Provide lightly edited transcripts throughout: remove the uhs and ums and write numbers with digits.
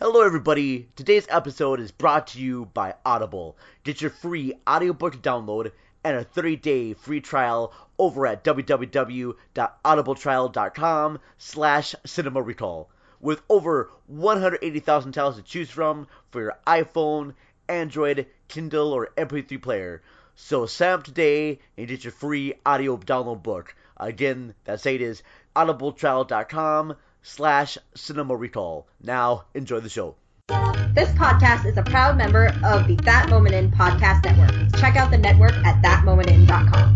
Hello everybody, today's episode is brought to you by Audible. Get your free audiobook download and a 30-day free trial over at www.audibletrial.com/cinemarecall. With over 180,000 titles to choose from for your iPhone, Android, Kindle, or MP3 player. So sign up today and get your free audio download book. Again, that site is audibletrial.com/cinemarecall. Now, enjoy the show. This podcast is a proud member of the That Moment In podcast network. Check out the network at thatmomentin.com.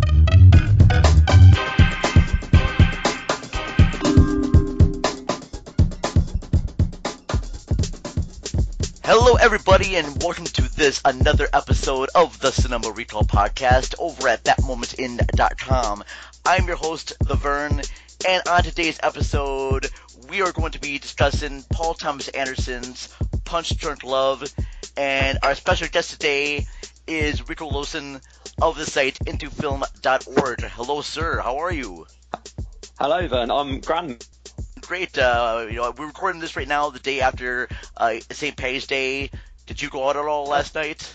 Hello everybody and welcome to another episode of the Cinema Recall podcast over at thatmomentin.com. I'm your host, The Vern, and on today's episode, we are going to be discussing Paul Thomas Anderson's Punch Drunk Love, and our special guest today is Rico Lawson of the site intofilm.org. Hello, sir. How are you? Hello, Vern. I'm grand. Great. We're recording this right now, the day after St. Patty's Day. Did you go out at all last night?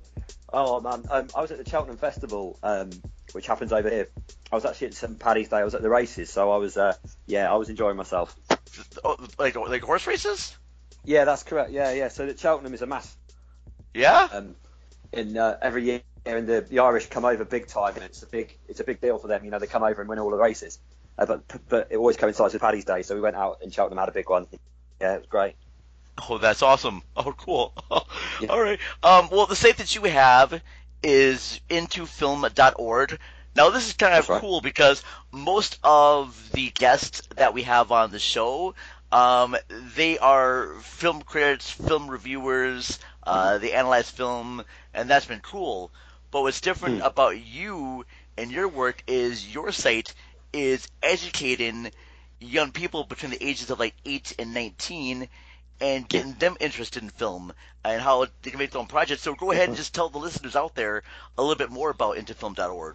Oh man, I was at the Cheltenham Festival, which happens over here. I was actually at St. Paddy's Day. I was at the races, so I was enjoying myself. Oh, like horse races? Yeah, that's correct. Yeah. So the Cheltenham is a mass. Yeah. Every year, and the Irish come over big time, and it's a big deal for them. You know, they come over and win all the races. But it always coincides with Paddy's Day, so we went out in Cheltenham, had a big one. Yeah, it was great. Oh, that's awesome. Oh, cool. Yeah. All right. Well, the site that you have is intofilm.org. Now, this is kind of That's right. cool because most of the guests that we have on the show, they are film critics, film reviewers, they analyze film, and that's been cool. But what's different about you and your work is your site is educating young people between the ages of like 8 and 19 and getting them interested in film and how they can make their own projects. So go ahead and just tell the listeners out there a little bit more about intofilm.org.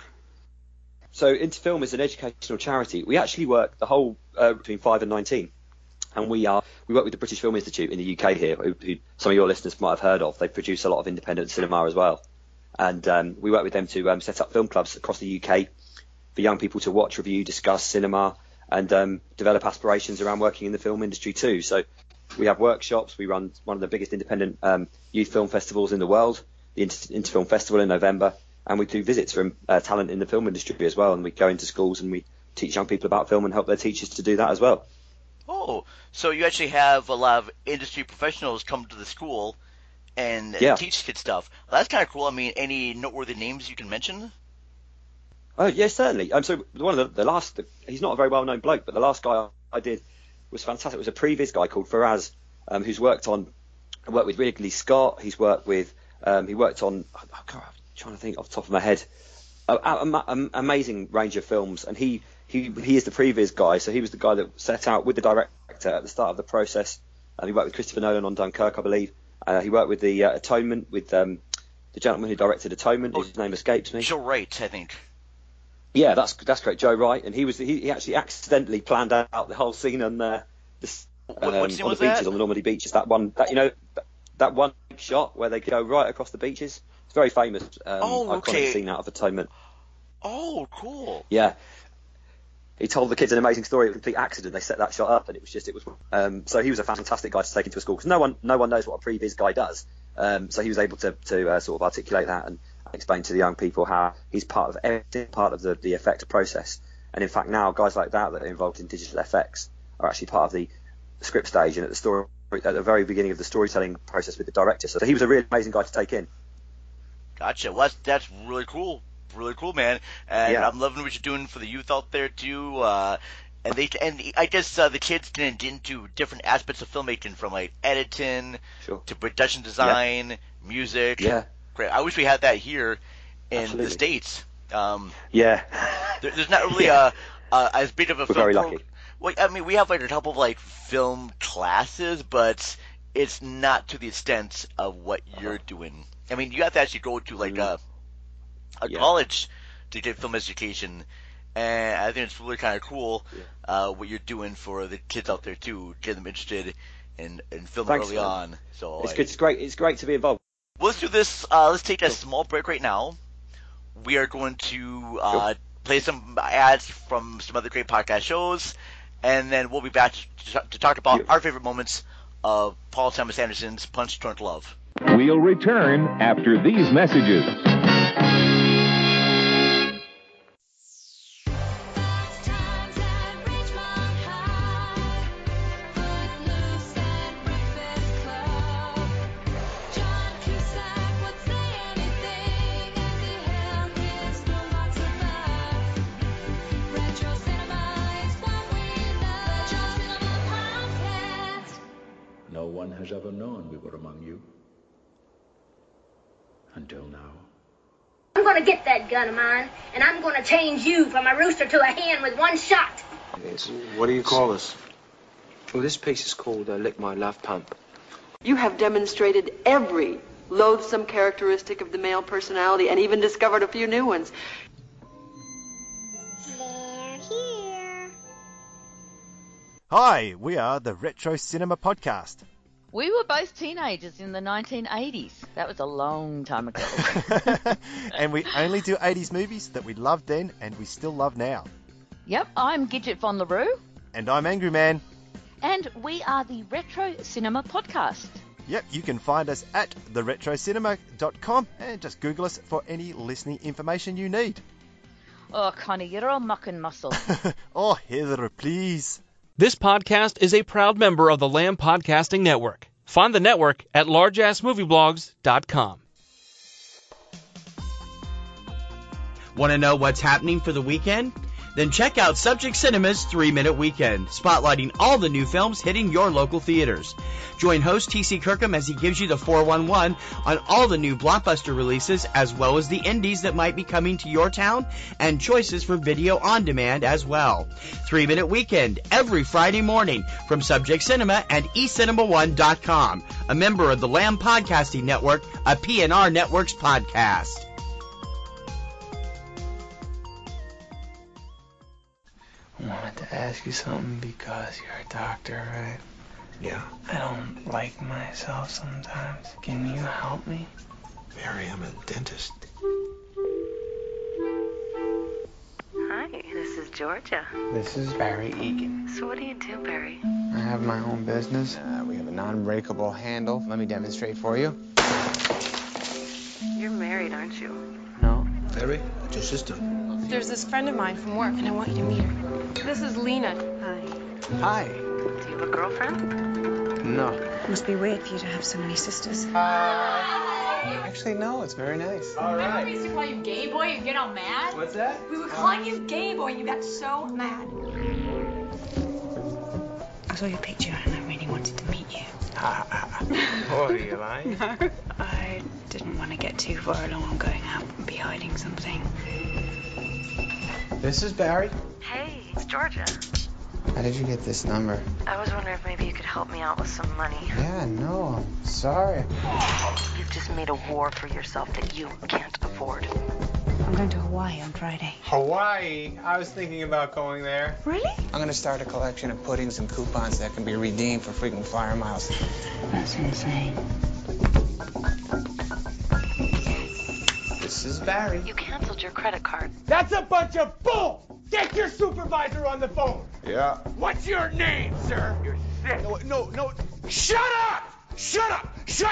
So Interfilm is an educational charity. We actually work the whole between 5 and 19. And we work with the British Film Institute in the UK here, who some of your listeners might have heard of. They produce a lot of independent cinema as well. And we work with them to set up film clubs across the UK for young people to watch, review, discuss cinema, and develop aspirations around working in the film industry too. So we have workshops. We run one of the biggest independent youth film festivals in the world, the Interfilm Festival in November. And we do visits from talent in the film industry as well. And we go into schools and we teach young people about film and help their teachers to do that as well. Oh, so you actually have a lot of industry professionals come to the school and teach kids stuff. Well, that's kind of cool. I mean, any noteworthy names you can mention? Oh, yes, certainly. So one of the last, he's not a very well-known bloke, but the last guy I did was fantastic. It was a previous guy called Faraz, who's worked with Ridley Scott. He's worked with, he worked on, I'm trying to think off the top of my head, an amazing range of films. And he is the previous guy. So he was the guy that set out with the director at the start of the process. He worked with Christopher Nolan on Dunkirk, I believe. He worked with the Atonement, with the gentleman who directed Atonement. His name escapes me. Joe Wright, I think. Yeah, that's correct, Joe Wright, and he actually accidentally planned out the whole scene on the beaches, on the Normandy beaches. That one shot where they go right across the beaches. It's very famous, iconic scene out of Atonement. Oh, cool. Yeah, he told the kids an amazing story. It was a complete accident. They set that shot up, and it was. So he was a fantastic guy to take into a school because no one knows what a previs guy does. So he was able to sort of articulate that and explain to the young people how he's part of the effect process. And in fact, now guys like that are involved in digital effects are actually part of the script stage and at the very beginning of the storytelling process with the director. So he was a really amazing guy to take in. Gotcha. Well, that's really cool. Really cool, man. And I'm loving what you're doing for the youth out there too. And I guess the kids can get into different aspects of filmmaking, from like editing to production design, music. Yeah. Great. I wish we had that here in Absolutely. the States. There's not really as big of a We're film very lucky. Well, I mean, we have like a couple of like film classes, but it's not to the extent of what you're doing. I mean, you have to actually go to like a college to get film education, and I think it's really kind of cool what you're doing for the kids out there too, get them interested in film Thanks, early man. on. So It's good. It's great. It's great to be involved. Well, let's do this. Let's take a small break right now. We are going to play some ads from some other great podcast shows, and then we'll be back to talk about our favorite moments of Paul Thomas Anderson's Punch Drunk Love. We'll return after these messages. No one has ever known we were among you. Until now. I'm gonna get that gun of mine, and I'm gonna change you from a rooster to a hen with one shot. What do you call this? Well, this piece is called Lick My Love Pump. You have demonstrated every loathsome characteristic of the male personality and even discovered a few new ones. They're here. Hi, we are the Retro Cinema Podcast. We were both teenagers in the 1980s. That was a long time ago. And we only do 80s movies that we loved then and we still love now. Yep, I'm Gidget von LaRue. And I'm Angry Man. And we are the Retro Cinema Podcast. Yep, you can find us at theretrocinema.com and just Google us for any listening information you need. Oh, Connie, you're all muck and muscle. Oh, Heather, please. This podcast is a proud member of the Lamb Podcasting Network. Find the network at largeassmovieblogs.com. Want to know what's happening for the weekend? Then check out Subject Cinema's 3-Minute Weekend, spotlighting all the new films hitting your local theaters. Join host T.C. Kirkham as he gives you the 411 on all the new blockbuster releases, as well as the indies that might be coming to your town, and choices for video on demand as well. 3-Minute Weekend, every Friday morning from Subject Cinema and eCinema1.com, a member of the Lamb Podcasting Network, a PNR Networks podcast. I wanted to ask you something because you're a doctor, right? Yeah. I don't like myself sometimes. Can you help me? Barry, I'm a dentist. Hi, this is Georgia. This is Barry Egan. So what do you do, Barry? I have my own business. We have a non-breakable handle. Let me demonstrate for you. You're married, aren't you? No. Barry, that's your sister. There's this friend of mine from work, and I want you to meet her. This is Lena. Hi. Hi. Do you have a girlfriend? No. It must be weird for you to have so many sisters. Actually, no, it's very nice. All Remember we used to call you gay boy and get all mad? What's that? We were calling you gay boy and you got so mad. I saw your picture and I really wanted to meet you. What are you lying? No. I didn't want to get too far along going out and be hiding something. This is Barry. Hey, it's Georgia. How did you get this number? I was wondering if maybe you could help me out with some money. Yeah, no, I'm sorry. You've just made a war for yourself that you can't afford. I'm going to Hawaii on Friday. Hawaii? I was thinking about going there. Really? I'm going to start a collection of puddings and coupons that can be redeemed for frequent flyer miles. That's insane. This is Barry. You canceled your credit card. That's a bunch of bull! Get your supervisor on the phone! Yeah. What's your name, sir? You're sick. No. Shut up! Shut up!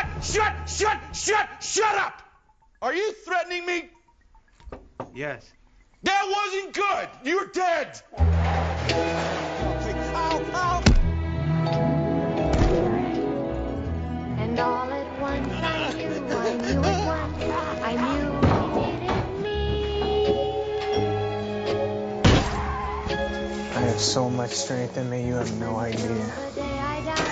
Shut up! Are you threatening me? Yes. That wasn't good! You're dead! Ow! And all at once I knew at once I knew it needed me. I have so much strength in me, you have no idea. The day I died,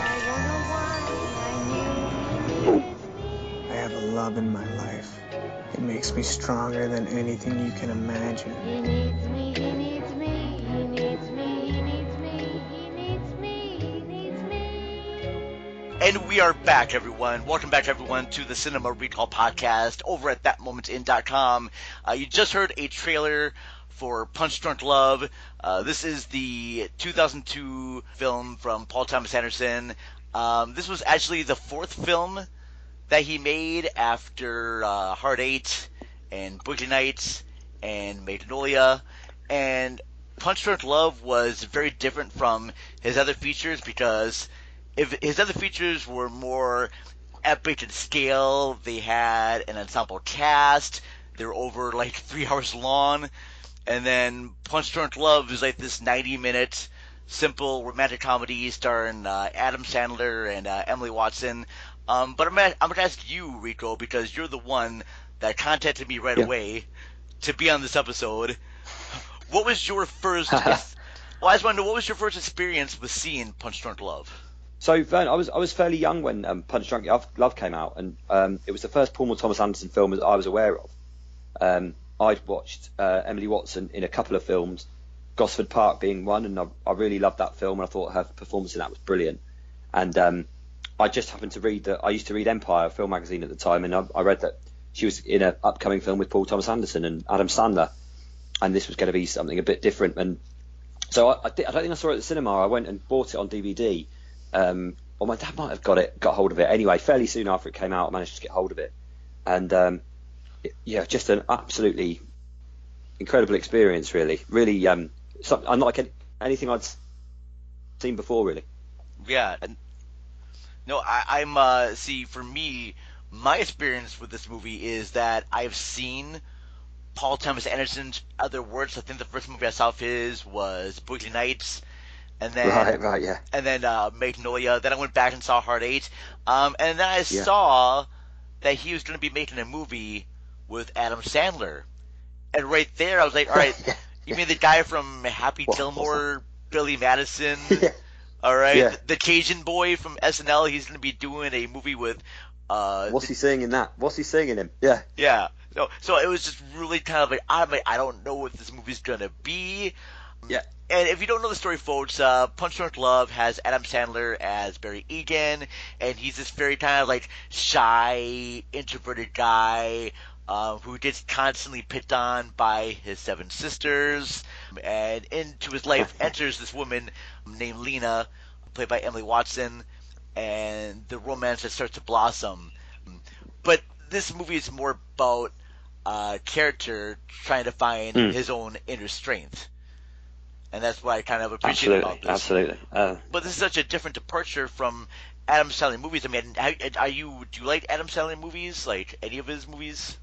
I wonder why I knew it. I have a love in my life. It makes me stronger than anything you can imagine. He needs me, he needs me, he needs me, he needs me, he needs me, he needs me. And we are back, everyone. Welcome back, everyone, to the Cinema Recall Podcast over at ThatMomentIn.com. You just heard a trailer for Punch Drunk Love. This is the 2002 film from Paul Thomas Anderson. This was actually the fourth film that he made after Hard Eight and Boogie Nights and Magnolia. And Punch Drunk Love was very different from his other features because if his other features were more epic in scale, they had an ensemble cast, they were over like 3 hours long, and then Punch Drunk Love is like this 90-minute simple romantic comedy starring Adam Sandler and Emily Watson. But I'm going to ask you, Rico, because you're the one that contacted me right away to be on this episode. What was your first? Well, I just want to know, what was your first experience with seeing Punch Drunk Love? So, Vern, I was fairly young when Punch Drunk Love came out, and it was the first Paul Thomas Anderson film that I was aware of. I'd watched Emily Watson in a couple of films, Gosford Park being one, and I really loved that film, and I thought her performance in that was brilliant. And I just happened to read that I used to read Empire film magazine at the time, and I read that she was in an upcoming film with Paul Thomas Anderson and Adam Sandler, and this was going to be something a bit different. And so I don't think I saw it at the cinema. I went and bought it on DVD. Or my dad might have got hold of it. Anyway, fairly soon after it came out, I managed to get hold of it. And just an absolutely incredible experience, really. Really, unlike anything I'd seen before, really. Yeah. No, I'm see, for me, my experience with this movie is that I've seen Paul Thomas Anderson's other works. I think the first movie I saw of his was Boogie Nights. And then, right, yeah. And then Magnolia. Then I went back and saw Hard Eight. And then I saw that he was going to be making a movie with Adam Sandler. And right there, I was like, all right, you mean the guy from Happy Gilmore, Billy Madison? All right, Yeah. the Cajun boy from SNL. He's going to be doing a movie with. What's he saying in that? What's he saying in him? Yeah. Yeah. So it was just really kind of like, I don't know what this movie's going to be. Yeah. And if you don't know the story, folks, Punch Drunk Love has Adam Sandler as Barry Egan, and he's this very kind of like shy, introverted guy who gets constantly picked on by his 7 sisters. And into his life enters this woman named Lena, played by Emily Watson, and the romance that starts to blossom. But this movie is more about a character trying to find his own inner strength. And that's what I kind of appreciate about this. Absolutely. But this is such a different departure from Adam Sandler movies. I mean, do you like Adam Sandler movies? Like any of his movies?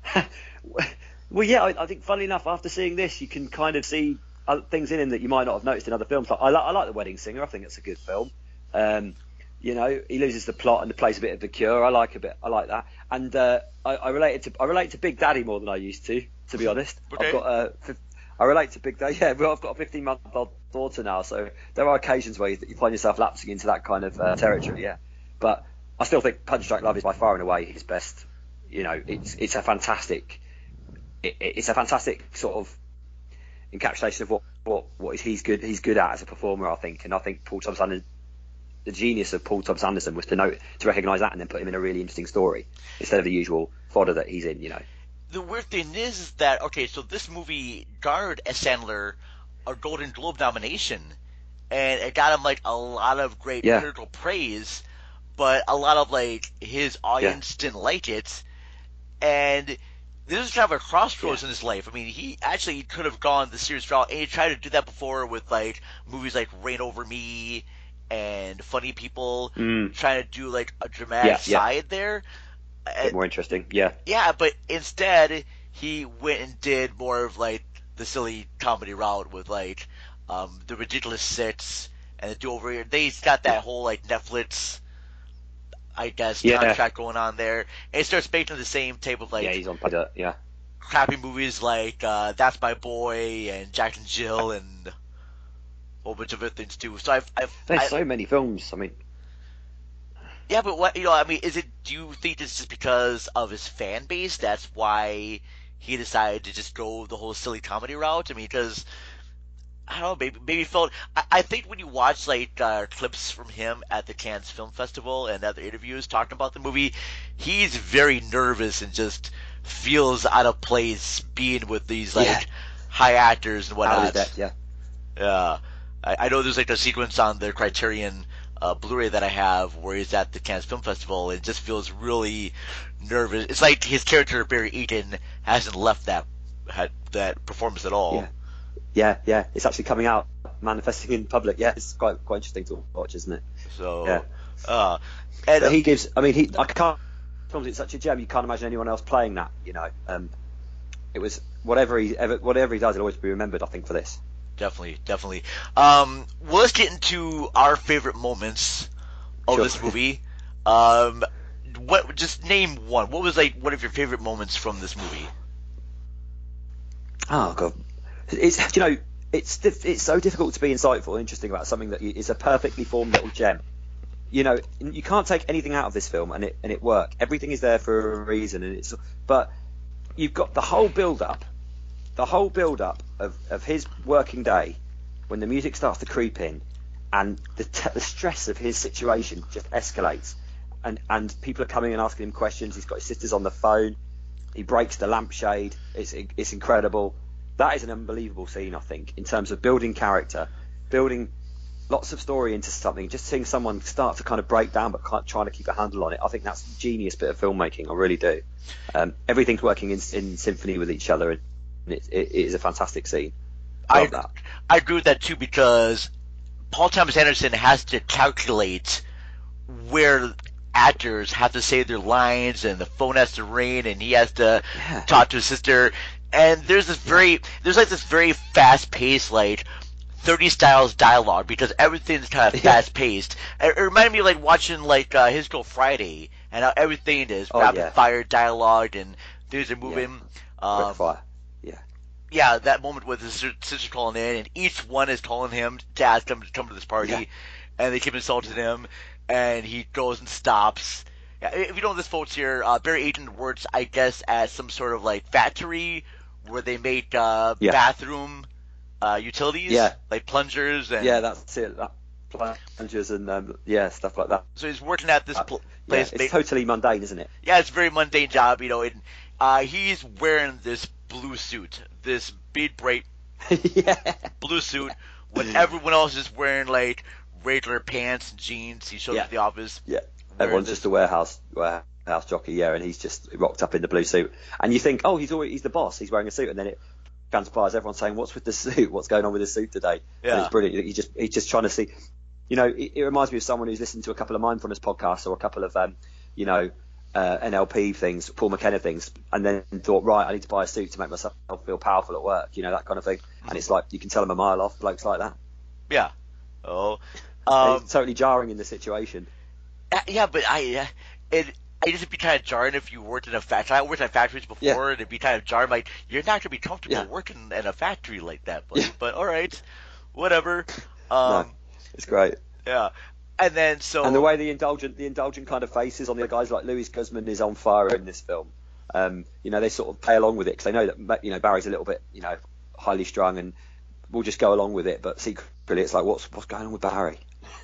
Well, yeah. I think, funnily enough, after seeing this, you can kind of see things in him that you might not have noticed in other films. Like, I like The Wedding Singer. I think it's a good film. He loses the plot and plays a bit of The Cure. I like that. And I relate to Big Daddy more than I used to be honest. Okay. I relate to Big Daddy. Yeah, well, I've got a 15-month-old daughter now, so there are occasions where you find yourself lapsing into that kind of territory. Yeah, but I still think Punch Drunk Love is by far and away his best. It's a fantastic sort of encapsulation of what he's good at as a performer, I think. And I think Paul Thomas Anderson, the genius of Paul Thomas Anderson was to recognise that and then put him in a really interesting story instead of the usual fodder that he's in. The weird thing is that, okay, so this movie garnered Sandler a Golden Globe nomination, and it got him like a lot of great critical praise, but a lot of like his audience didn't like it, and this is kind of a crossroads in his life. I mean, he actually could have gone the serious route, and he tried to do that before with like movies like Reign Over Me and Funny People, trying to do like a dramatic side there. A bit more interesting, yeah. Yeah, but instead he went and did more of like the silly comedy route with like the Ridiculous Six and the Do-Over. They've got that whole like Netflix, I guess, contract going on there. And it starts making the same type of like he's on crappy movies like That's My Boy and Jack and Jill and a whole bunch of other things too. So there's so many films. I mean. Yeah, but what, I mean, do you think it's just because of his fan base? That's why he decided to just go the whole silly comedy route? I mean, because, I don't know, maybe felt, I think when you watch, like, clips from him at the Cannes Film Festival and other interviews talking about the movie, he's very nervous and just feels out of place being with these, like, high actors and whatnot. Yeah. Yeah. I know there's, like, a sequence on the Criterion Blu-ray that I have where he's at the Cannes Film Festival. It just feels really nervous. It's like his character Barry Eaton hasn't left that performance at all. Yeah. It's actually coming out, manifesting in public. Yeah, it's quite interesting to watch, isn't it? So, yeah. And he gives. I mean, I can't. It's such a gem. You can't imagine anyone else playing that. You know, it was whatever he does, it'll always be remembered. I think for this. Definitely. Well, let's get into our favorite moments of this movie. Just name one. What was like one of your favorite moments from this movie? Oh God, it's so difficult to be insightful and interesting about something that is a perfectly formed little gem. You know, you can't take anything out of this film and it work. Everything is there for a reason, but you've got the whole build up of his working day when the music starts to creep in and the stress of his situation just escalates and people are coming and asking him questions. He's got his sisters on the phone. He breaks the lampshade. It's incredible. That is an unbelievable scene, I think, in terms of building character, building lots of story into something. Just seeing someone start to kind of break down but trying to keep a handle on it. I think that's a genius bit of filmmaking. I really do. Everything's working in symphony with each other. It is a fantastic scene. I agree with that too, because Paul Thomas Anderson has to calculate where actors have to say their lines, and the phone has to ring, and he has to talk to his sister. And there's this very fast paced, like 30 styles dialogue, because everything's kind of fast paced. It reminded me of like watching like His Girl Friday, and how everything is rapid fire dialogue and things are moving. Quick fire. Yeah, that moment with his sister calling in, and each one is calling him to ask him to come to this party, and they keep insulting him, and he goes and stops. If you don't know this, folks, here, Barry Eaton works, I guess, at some sort of like factory where they make bathroom utilities, like plungers and that's it. Plungers and stuff like that. So he's working at this place. It's totally mundane, isn't it? Yeah, it's a very mundane job, you know. And he's wearing this blue suit, this big bright blue suit, when everyone else is wearing like regular pants and jeans. He shows up at the office. Yeah, everyone's just a warehouse jockey. Yeah, and he's just rocked up in the blue suit. And you think, oh, he's the boss. He's wearing a suit, and then it transpires. Everyone's saying, "What's with the suit? What's going on with the suit today?" Yeah, and it's brilliant. He's just trying to see. You know, it reminds me of someone who's listened to a couple of mindfulness podcasts or a couple of NLP things, Paul McKenna things, and then thought, right, I need to buy a suit to make myself feel powerful at work, you know, that kind of thing. And it's like, you can tell them a mile off, blokes like that. Yeah. Oh. It's totally jarring in the situation. Yeah, but it'd just be kind of jarring if you worked in a factory. I worked in factories before, and it'd be kind of jarring. Like, you're not going to be comfortable working in a factory like that, but all right, whatever. No, it's great. Yeah. And then and the way the indulgent kind of faces on the guys, like Louis Guzman is on fire in this film. You know, they sort of play along with it because they know that, you know, Barry's a little bit, you know, highly strung, and we'll just go along with it. But secretly, it's like, what's going on with Barry?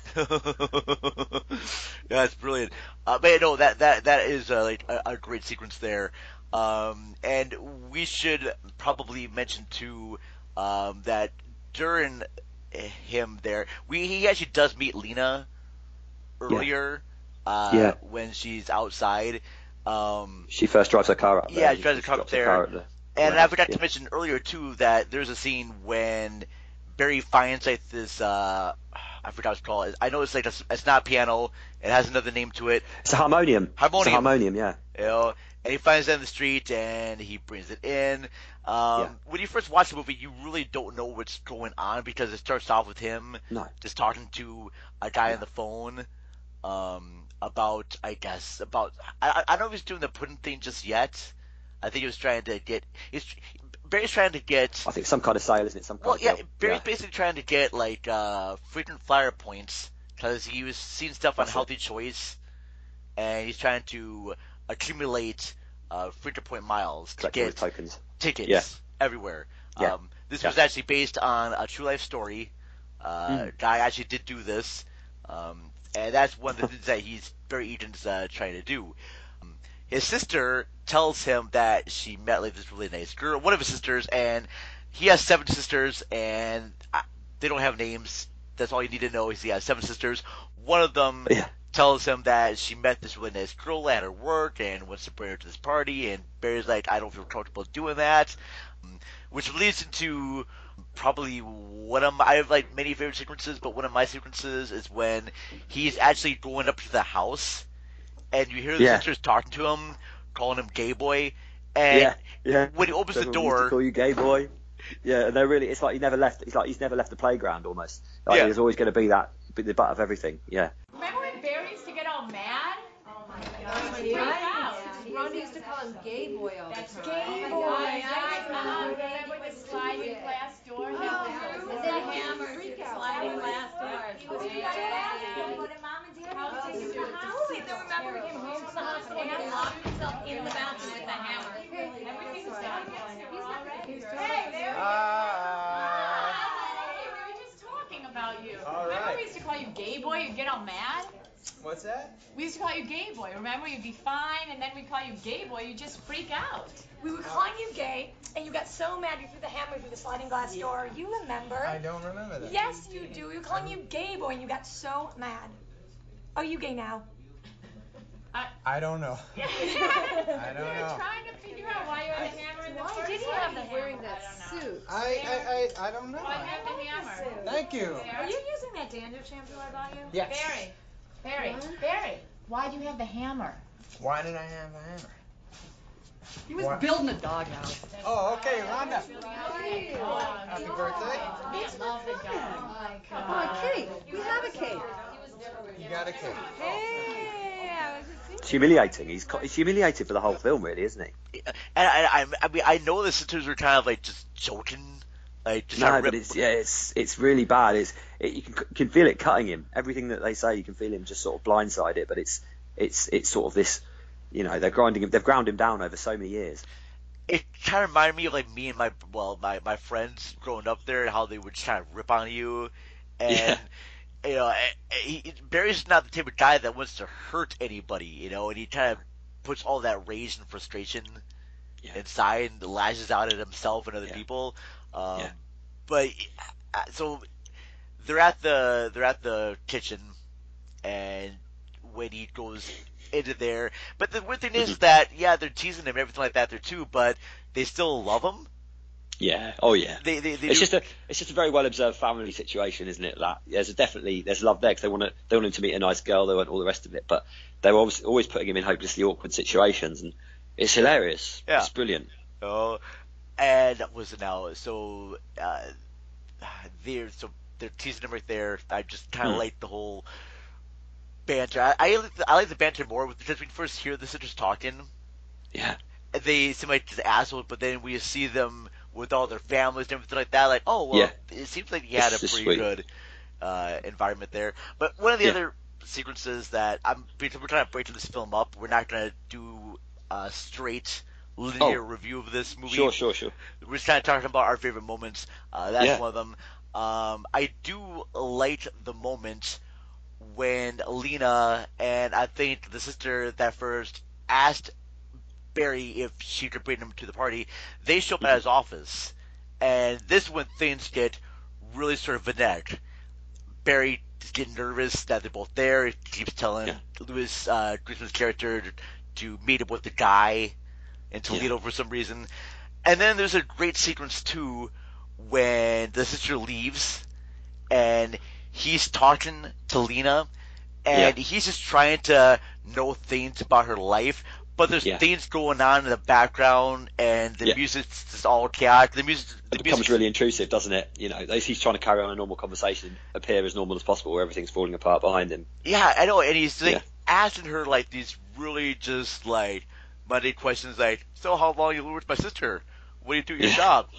Yeah, it's brilliant. But no, that is like a great sequence there. And we should probably mention too that during him there, he actually does meet Lena earlier when she's outside. She first drives her car up there. Yeah, she drives her car up there. And I forgot to mention earlier too that there's a scene when Barry finds like this I forgot what it's called. I know it's like it's not a piano. It has another name to it. It's a harmonium. It's a harmonium, yeah. You know, and he finds it in the street and he brings it in. When you first watch the movie, you really don't know what's going on because it starts off with him just talking to a guy on the phone about I don't know if he's doing the pudding thing just yet. I think he was trying to get Barry's trying to get I think some kind of sale, isn't it? Some kind of deal. Barry's basically trying to get like frequent flyer points because he was seeing stuff on Healthy Choice, and he's trying to accumulate frequent point miles to get tickets everywhere. This was actually based on a true life story. Guy actually did do this, and that's one of the things that Barry Eaton's trying to do. His sister tells him that she met like this really nice girl, one of his sisters, and he has 7 sisters, and they don't have names. that's all you need to know. He has 7 sisters. One of them tells him that she met this really nice girl at her work and wants to bring her to this party, and Barry's like, I don't feel comfortable doing that, which leads into probably one of my, I have like many favorite sequences, but one of my sequences is when he's actually going up to the house, and you hear the sisters talking to him, calling him gay boy, and when he opens the door, used to call you gay boy. Yeah, and they're really, it's like he never left. It's like he's never left the playground almost. Like there's always going to be that, be the butt of everything. Yeah. Remember when Barry used to get all mad? Oh my God! Yeah. Ron used to call him gay boy all the time. That's gay boy. Remember the sliding glass door? And then the hammer, sliding glass doors. How did you do it? Remember we came home from the hospital and he locked himself in the bathroom with the hammer. Everything was done. Hey, there we were just talking about you. Remember we used to call you gay boy? You'd get all mad? What's that? We used to call you gay boy. Remember, you'd be fine, and then we'd call you gay boy. You'd just freak out. We were calling you gay, and you got so mad you threw the hammer through the sliding glass door. You remember? I don't remember that. Yes, you do. We were calling you gay boy, and you got so mad. Are you gay now? I don't know. I don't know. We were trying to figure out why you had the hammer in the first place. Why did he have the wearing that suit? I don't know. Why have the hammer? Thank you. Are you using that dandruff shampoo I bought you? Yes. Barry, why do you have the hammer? Why did I have the hammer? He was building a doghouse. Oh, okay, Rhonda. Happy birthday. I love the dog. Oh, a cake. We have a cake. You got a cake. Hey, It's humiliating. He's humiliated for the whole film, really, isn't he? And I mean, I know the sisters were kind of like just joking. Like, just no, but it's really bad. You can feel it cutting him. Everything that they say, you can feel him just sort of blindside it. But it's sort of this, they've ground him down over so many years. It kind of reminded me of like me and my friends growing up there, how they would just kind of rip on you, and Barry's not the type of guy that wants to hurt anybody, and he kind of puts all that rage and frustration inside and lashes out at himself and other people. But so they're at the kitchen, and when he goes into there, but the weird thing is that they're teasing him and everything like that there too, but they still love him. Yeah. Oh yeah. It's just a very well observed family situation, isn't it? That there's love there because they want him to meet a nice girl, they want all the rest of it, but they're always putting him in hopelessly awkward situations, and it's hilarious. Yeah. It's brilliant. Oh. And what was it now? So they're teasing him right there. I just kind of like the whole banter. I like the banter more because when we first hear the sisters talking. Yeah. They seem like just assholes, but then we see them with all their families and everything like that. Like, oh well, it seems like he had a pretty good environment there. But one of the other sequences that we're trying to break this film up. We're not going to do a straight linear review of this movie. Sure. We're just kind of talking about our favorite moments. That's one of them. I do like the moment when Lena and I think the sister that first asked Barry if she could bring him to the party. They show up at his office, and this is when things get really sort of vanek. Barry is getting nervous that they're both there. He keeps telling Louis Grisman's character to meet up with the guy in Toledo for some reason. And then there's a great sequence too when the sister leaves and he's talking to Lena and he's just trying to know things about her life, but there's things going on in the background and the music's just all chaotic. The music becomes really intrusive, doesn't it? He's trying to carry on a normal conversation, appear as normal as possible, where everything's falling apart behind him. Yeah, I know, and he's like asking her like these really just like mundane questions like, so how long you live with my sister? What do you do at your job?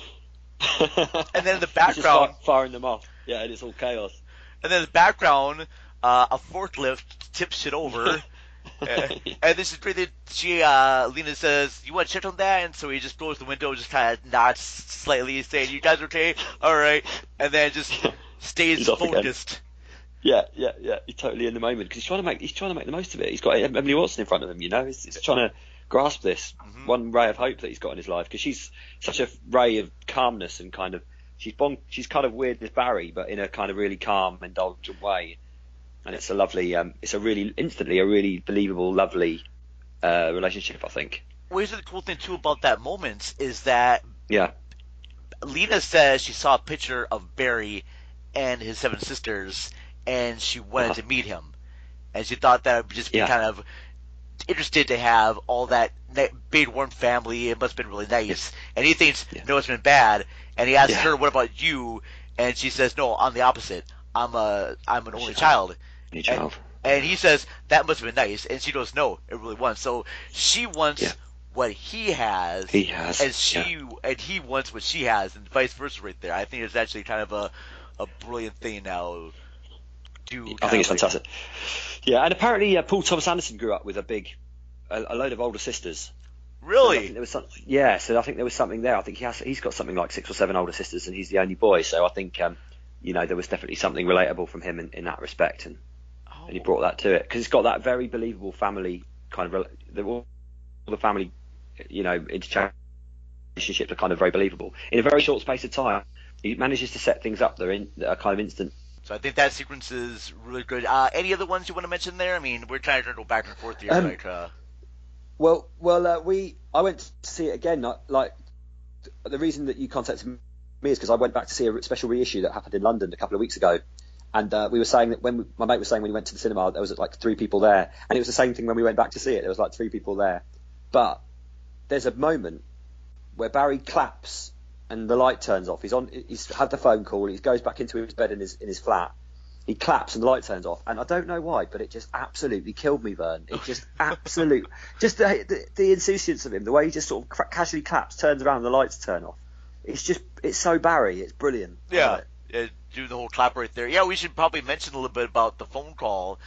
And then in the background, just firing them off. Yeah, and it's all chaos. And then in the background, a forklift tips shit over. And this is pretty. Lena says, "You want to check on that?" And so he just goes to the window, just kind of nods slightly, saying, "You guys okay? All right." And then just stays focused. Yeah. He's totally in the moment because he's trying to make the most of it. He's got Emily Watson in front of him. He's trying to grasp this one ray of hope that he's got in his life because she's such a ray of calmness and kind of she's kind of weird as Barry, but in a kind of really calm, indulgent way. And it's a lovely, it's a really believable, lovely relationship, I think. Well, here's the cool thing too about that moment is that Yeah. Lena says she saw a picture of Barry and his 7 sisters, and she wanted to meet him, and she thought that would just be kind of interested to have all that big warm family. It must have been really nice. And he thinks, no, it's been bad. And he asks her, what about you? And she says, no, I'm the opposite. I'm an only child. And he says, that must have been nice. And she goes, no, it really wasn't. So she wants what he has. And he wants what she has, and vice versa right there. I think it's actually kind of a brilliant thing now. I think it's fantastic. Yeah, and apparently Paul Thomas Anderson grew up with a load of older sisters. Really? So there was something, so I think there was something there. I think he's got something like 6 or 7 older sisters, and he's the only boy. So I think there was definitely something relatable from him in that respect, and he brought that to it because it's got that very believable family kind of all the family, interchange relationships are kind of very believable in a very short space of time. He manages to set things up that are kind of instant. So I think that sequence is really good. Any other ones you want to mention there? I mean, we're trying to go back and forth here. I went to see it again. Like the reason that you contacted me is because I went back to see a special reissue that happened in London a couple of weeks ago, and we were saying that my mate was saying when he went to the cinema there was like 3 people there, and it was the same thing when we went back to see it. There was like 3 people there, but there's a moment where Barry claps and the light turns off. He's had the phone call. He goes back into his bed in his flat. He claps and the light turns off, and I don't know why, but it just absolutely killed me, Vern. It just just the insouciance of him, the way he just sort of casually claps, turns around, and the lights turn off. It's so Barry. It's brilliant. Yeah, do the whole clap right there. Yeah, we should probably mention a little bit about the phone call.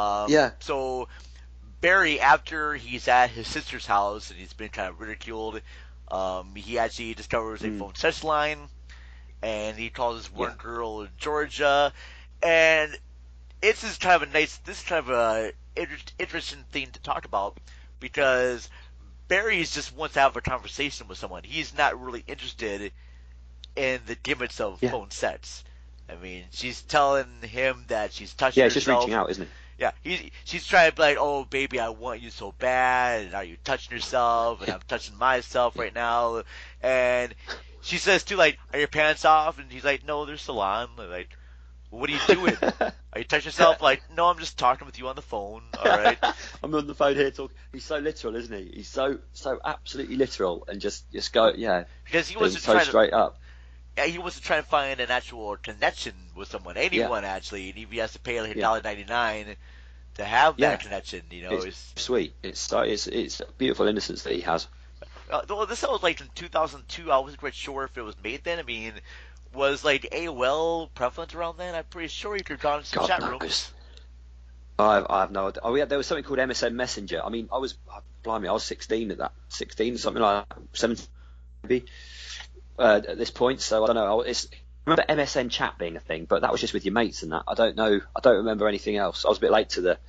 So Barry, after he's at his sister's house and he's been kind of ridiculed, he actually discovers a phone sex line, and he calls this one girl Georgia, and this is kind of a interesting thing to talk about, because Barry just wants to have a conversation with someone. He's not really interested in the gimmicks of phone sex. I mean, she's telling him that she's touching herself. Yeah, it's just reaching out, isn't it? Yeah, she's trying to be like, oh, baby, I want you so bad, and are you touching yourself, and I'm touching myself right now, and she says, too, like, are your pants off? And he's like, no, they're still on. Like, what are you doing? Are you touching yourself? Like, no, I'm just talking with you on the phone, all right? I'm on the phone here talking. He's so literal, isn't he? He's so absolutely literal, and just go, because he wasn't so straight up. Yeah, he wants to try and find an actual connection with someone, anyone actually, and if he has to pay like $1.99 to have that connection, it's sweet. It's a beautiful innocence that he has. Well, this was like in 2002. I wasn't quite sure if it was made then. I mean, was like AOL prevalent around then? I'm pretty sure you could have gone into some chat rooms. I have no idea. Oh yeah, there was something called MSN Messenger. I mean, I was 16 at that, 16 something like that, 17 maybe. At this point, so I don't know. I remember MSN chat being a thing, but that was just with your mates and that. I don't know. I don't remember anything else. I was a bit late to the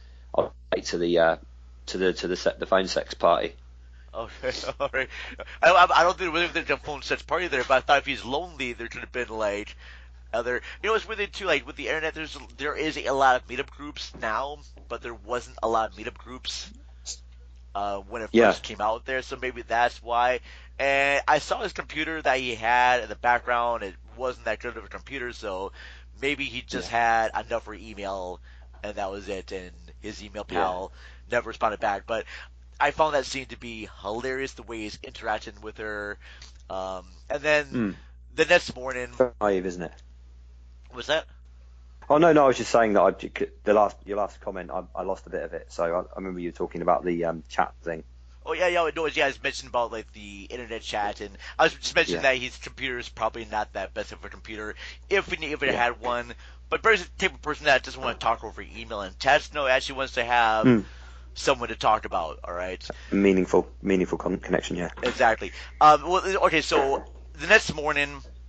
phone sex party. Okay, all right. I don't think there's a phone sex party there, but I thought if he's lonely, there could have been like other. It's really too like with the internet. There is a lot of meetup groups now, but there wasn't a lot of meetup groups when it first came out there. So maybe that's why. And I saw his computer that he had in the background. It wasn't that good of a computer, so maybe he just had enough for email, and that was it. And his email pal never responded back. But I found that scene to be hilarious, the way he's interacting with her. And then the next morning, naive, isn't it? Was that? Oh no, I was just saying that your last comment, I lost a bit of it. So I remember you talking about the chat thing. Oh yeah, no, I was mentioning about like the internet chat, and I was just mentioning that his computer is probably not that best of a computer if it had one. But Barry's the type of person that doesn't want to talk over email and text. No, actually wants to have someone to talk about. All right. Meaningful connection. Yeah. Exactly. Okay, so the next morning,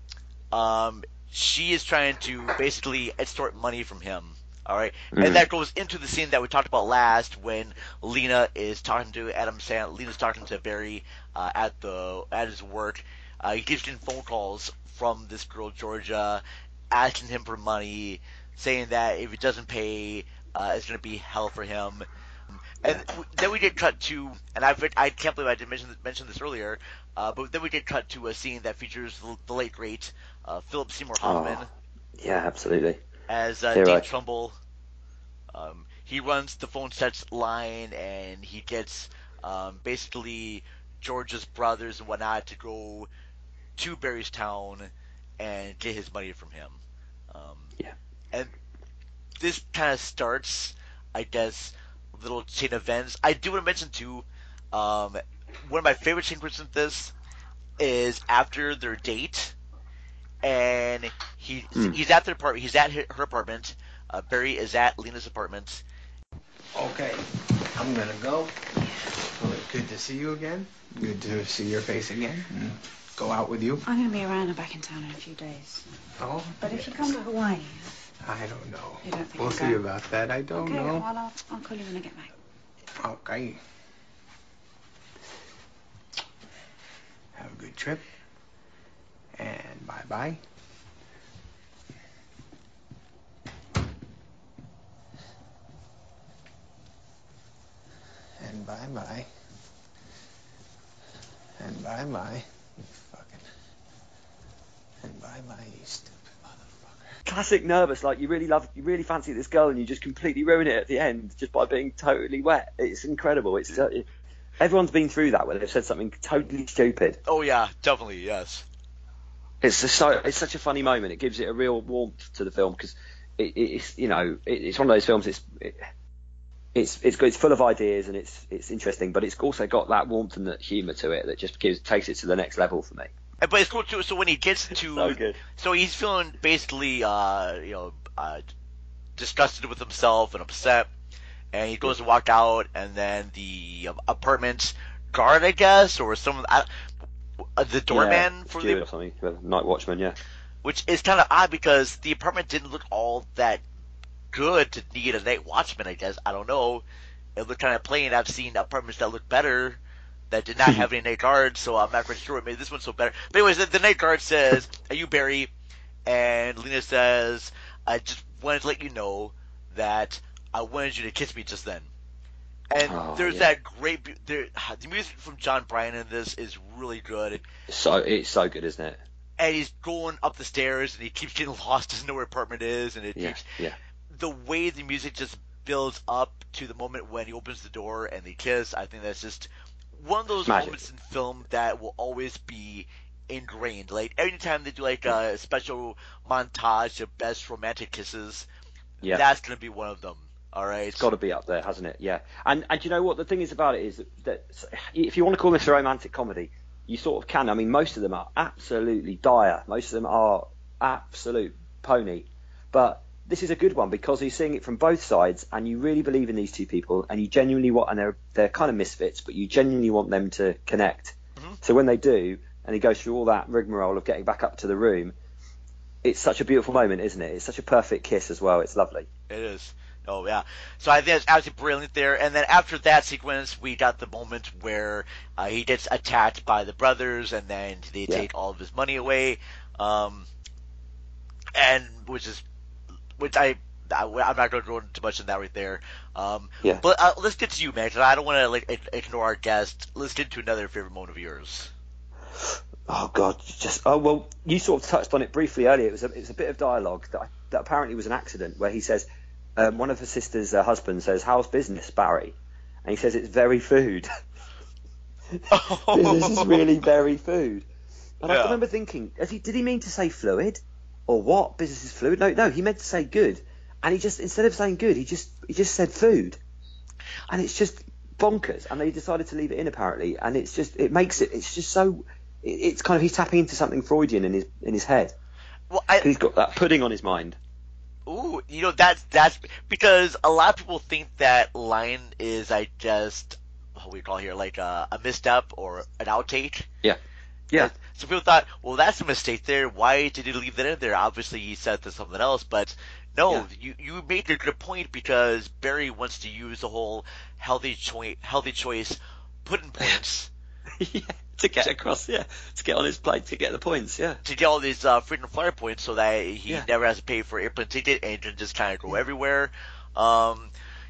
she is trying to basically extort money from him. All right, and that goes into the scene that we talked about last when Lena is talking to Adam Sandler. Lena's talking to Barry at his work. He keeps getting phone calls from this girl Georgia, asking him for money, saying that if he doesn't pay, it's going to be hell for him. And then we did cut to, and I can't believe I didn't mention this earlier, but then we did cut to a scene that features the late great Philip Seymour Hoffman. Oh, yeah, absolutely. As Dave Trumbull. He runs the phone sets line, and he gets basically George's brothers and whatnot to go to Barry's town and get his money from him. And this kind of starts, I guess, little chain events. I do want to mention too, one of my favorite sequences in this is after their date, and he's at their apartment. He's at her apartment. Barry is at Lena's apartment. Okay, I'm gonna go. Well, good to see you again. Good to see your face again. And go out with you. I'm going to be around and back in town in a few days. Oh. But if you come to Hawaii... I don't know. You don't think we'll I'm see going? about that. I don't okay, know. Well, I'll call you when I get back. Okay. Have a good trip. And bye-bye. And bye-bye. And bye-bye. Fucking. And bye-bye, you stupid motherfucker. Classic nervous, like you really fancy this girl and you just completely ruin it at the end just by being totally wet. It's incredible. It's everyone's been through that where they've said something totally stupid. Oh yeah, definitely, yes. It's such a funny moment. It gives it a real warmth to the film because it's one of those films. It's full of ideas and it's interesting, but it's also got that warmth and that humour to it that just takes it to the next level for me. But it's cool too. So when he gets to, so good. So he's feeling basically, disgusted with himself and upset, and he goes to walk out, and then the apartment guard, I guess, or someone, the doorman for the or something, night watchman, yeah. Which is kind of odd because the apartment didn't look all that good to need a night watchman, I guess. I don't know. It looked kind of plain. I've seen apartments that look better that did not have any night guards, so I'm not quite sure what made this one so better. But anyways, the night guard says, "Are you Barry?" And Lena says, "I just wanted to let you know that I wanted you to kiss me just then." And there's that great... the music from John Bryan in this is really good. It's so good, isn't it? And he's going up the stairs, and he keeps getting lost, doesn't know where apartment is, and the way the music just builds up to the moment when he opens the door and they kiss, I think that's just one of those moments in film that will always be ingrained. Like, anytime they do like a special montage of best romantic kisses, that's going to be one of them. All right, it's got to be up there, hasn't it? Yeah. And you know what the thing is about it is that if you want to call this a romantic comedy, you sort of can. I mean, most of them are absolutely dire. Most of them are absolute pony. But this is a good one because you're seeing it from both sides, and you really believe in these two people, and you genuinely want, and they're kind of misfits, but you genuinely want them to connect. Mm-hmm. So when they do, and he goes through all that rigmarole of getting back up to the room, it's such a beautiful moment, isn't it? It's such a perfect kiss as well. It's lovely. It is. Oh, yeah. So I think it's absolutely brilliant there. And then after that sequence, we got the moment where he gets attacked by the brothers, and then they take all of his money away. And which I'm not going to go into much in that right there. But let's get to you, man, because I don't want to ignore our guest. Let's get to another favorite moment of yours. Oh God, well, you sort of touched on it briefly earlier. It was a bit of dialogue that apparently was an accident, where he says, one of her sister's husband says, "How's business, Barry?" And he says, "It's very food." Business is really very food. And I remember thinking, did he mean to say fluid, or what? Business is fluid? No, he meant to say good. And he just, instead of saying good, he just said food. And it's just bonkers. And they decided to leave it in apparently. And it's just so. It's kind of, he's tapping into something Freudian in his head. Well, he's got that pudding on his mind. Ooh, that's because a lot of people think that line is what we call here, like a misstep or an outtake. Yeah. So people thought, well, that's a mistake there. Why did he leave that in there? Obviously, he said to something else, but no, you made a good point because Barry wants to use the whole healthy choice pudding points To get across, to get on his plane, to get the points, to get all these freedom flyer points, so that he never has to pay for airplane ticket and can just kind of go everywhere. Well,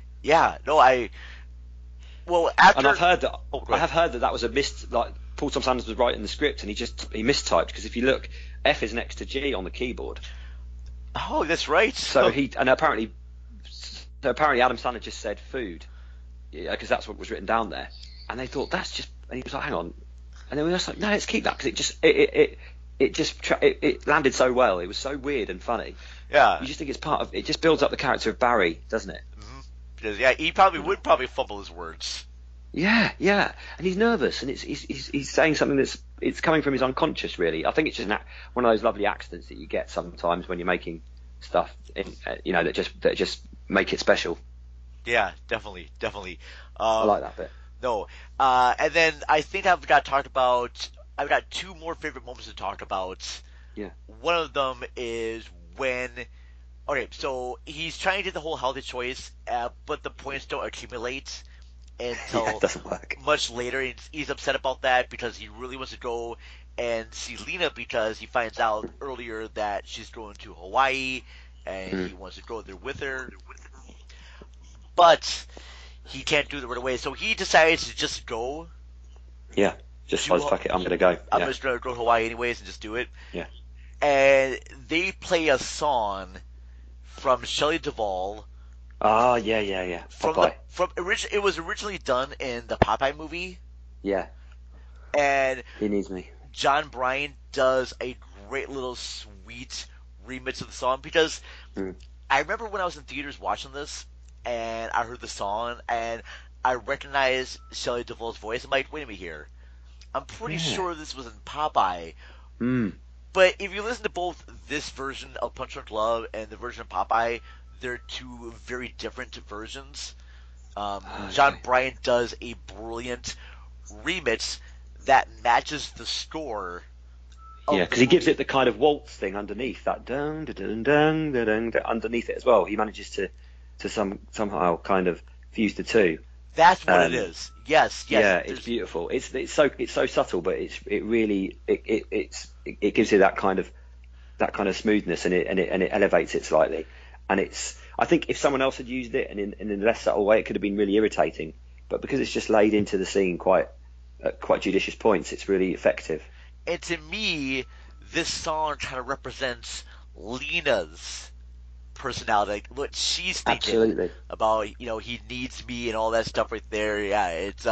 after, and I've heard that I have heard that was a like Paul Thomas Anderson was writing the script and he mistyped, because if you look, F is next to G on the keyboard. Oh, that's right. So apparently Adam Sandler just said food, because that's what was written down there, and they thought that's just, and he was like, hang on. And then we were just like, no, let's keep that, because it landed so well. It was so weird and funny. Yeah. You just think it's part of it. Just builds up the character of Barry, doesn't it? Mm-hmm. Because, he probably would fumble his words. Yeah, and he's nervous, and he's saying something it's coming from his unconscious. Really, I think it's just one of those lovely accidents that you get sometimes when you're making stuff, that just make it special. Yeah, definitely. I like that bit. No. And then I think I've got two more favorite moments to talk about. Yeah. One of them is when, so he's trying to do the whole healthy choice, but the points don't accumulate until it doesn't work. Much later. He's upset about that because he really wants to go and see Lena, because he finds out earlier that she's going to Hawaii and he wants to go there with her. But he can't do it right away, so he decides to just go. Yeah, just fuck it, I'm going to go. I'm just going to go to Hawaii anyways and just do it. Yeah. And they play a song from Shelley Duvall. Ah, yeah. It was originally done in the Popeye movie. Yeah. And He Needs Me. John Bryan does a great little sweet remix of the song, because I remember when I was in theaters watching this, and I heard the song, and I recognized Shelley Duvall's voice. I'm like, wait a minute here. I'm pretty sure this was in Popeye. But if you listen to both this version of Punch Drunk Love and the version of Popeye, they're two very different versions. John Bryan does a brilliant remix that matches the score. Yeah, because he gives it the kind of waltz thing underneath, that dun dun dun dun dun underneath it as well. He manages to somehow kind of fuse the two. That's what it is. Yes. Yeah, it's beautiful. It's so subtle, but it really gives you that kind of smoothness, and it elevates it slightly. And I think if someone else had used it and in a less subtle way, it could have been really irritating. But because it's just laid into the scene at quite judicious points, it's really effective. And to me, this song kind of represents Lena's personality, like what she's thinking about, he needs me and all that stuff right there. Yeah, it's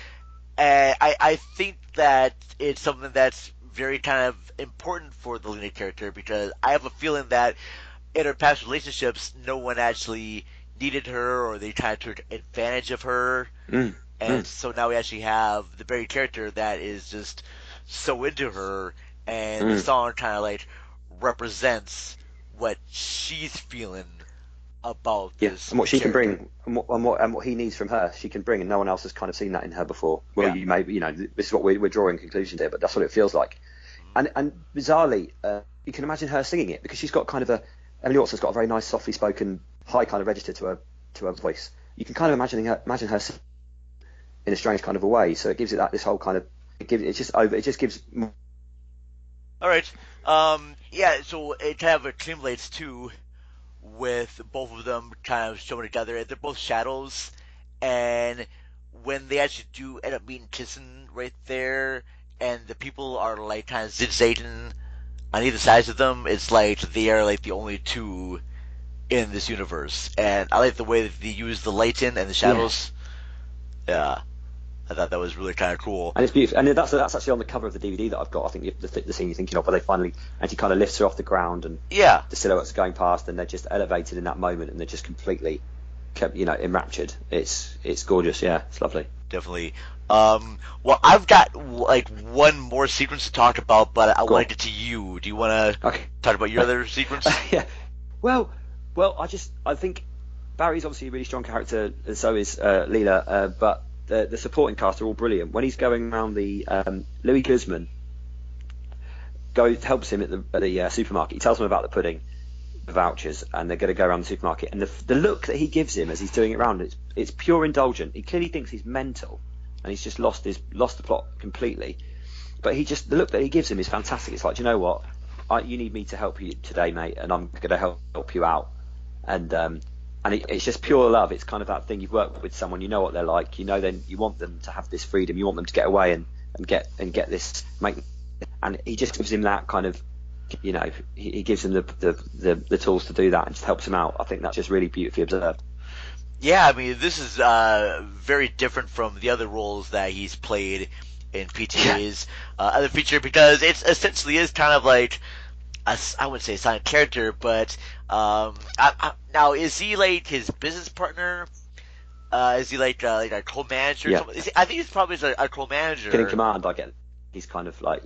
I think that it's something that's very kind of important for the Lena character, because I have a feeling that in her past relationships, no one actually needed her, or they kind of took advantage of her. So now we actually have the very character that is just so into her, and the song kind of like represents what she's feeling about this. And what she character. can bring, and what he needs from her, she can bring, and no one else has kind of seen that in her before. Well, you maybe, this is what we're drawing conclusions here, but that's what it feels like. And bizarrely, you can imagine her singing it, because she's got kind of Emily Watson's got a very nice, softly spoken, high kind of register to her voice. You can kind of imagine her singing in a strange kind of a way. So it gives it this whole kind of, it just gives. All right. So it kind of accumulates too, with both of them kind of showing together. They're both shadows, and when they actually do end up meeting, kissing right there, and the people are like kind of zigzagging on either sides of them, it's like they are like the only two in this universe. And I like the way that they use the lighting and the shadows. Yeah. I thought that was really kind of cool. And it's beautiful. And that's actually on the cover of the DVD that I've got. I think the scene you're thinking of, where she kind of lifts her off the ground, and the silhouettes are going past, and they're just elevated in that moment, and they're just completely, enraptured. It's gorgeous. Yeah, it's lovely. Definitely. Well, I've got like one more sequence to talk about, but I want to get to you. Do you want to talk about your other sequence? Yeah. Well, I think Barry's obviously a really strong character, and so is Leela, but the supporting cast are all brilliant. When he's going around Louis Guzman helps him at the supermarket. He tells him about the pudding, the vouchers, and they're going to go around the supermarket. And the look that he gives him as he's doing it around, it's pure indulgent. He clearly thinks he's mental, and he's just lost the plot completely. But the look that he gives him is fantastic. It's like, do you know what? You need me to help you today, mate, and I'm going to help you out. And it's just pure love. It's kind of that thing, you've worked with someone, you know what they're like, you know, then you want them to have this freedom, you want them to get away and get this, and he just gives him that kind of, you know, he gives him the tools to do that and just helps him out. I think that's just really beautifully observed. Yeah, I mean, this is very different from the other roles that he's played in PTA's other feature, because it essentially is kind of like I wouldn't say a silent character, but now is he like his business partner? Is he like a co-manager? Yeah. I think he's probably a co-manager. Getting command, I get. He's kind of like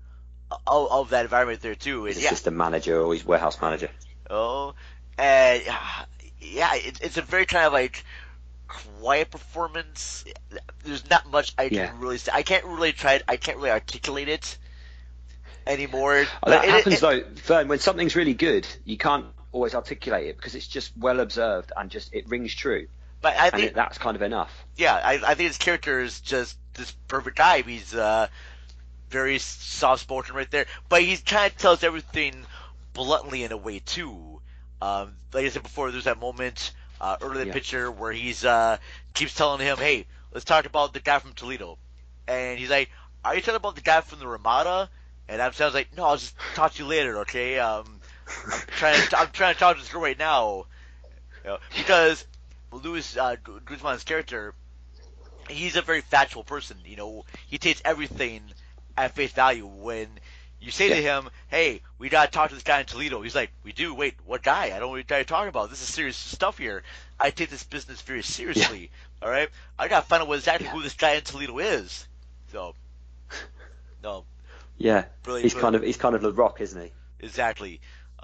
of that environment there too. He's assistant manager or he's warehouse manager. Oh, and it's a very kind of like quiet performance. There's not much I can really say. I can't really articulate it anymore. That happens though, Vern, when something's really good, you can't always articulate it because it's just well observed and just it rings true. But I think that's kind of enough. Yeah, I think his character is just this perfect guy. He's very soft-spoken right there, but he kind of tells everything bluntly in a way too. Like I said before, there's that moment early in the picture where he's keeps telling him, "Hey, let's talk about the guy from Toledo," and he's like, "Are you talking about the guy from the Ramada?" And I sounds like, "No, I'll just talk to you later, okay? I'm trying to talk to this girl right now," because Luis Guzman's character, he's a very factual person. You know, he takes everything at face value. When you say to him, "Hey, we gotta talk to this guy in Toledo," he's like, "We do? Wait, what guy? I don't know what you're talking about. This is serious stuff here. I take this business very seriously. All right, I gotta find out exactly who this guy in Toledo is." So, no. Yeah, really, he's kind of the Rock, isn't he? Exactly.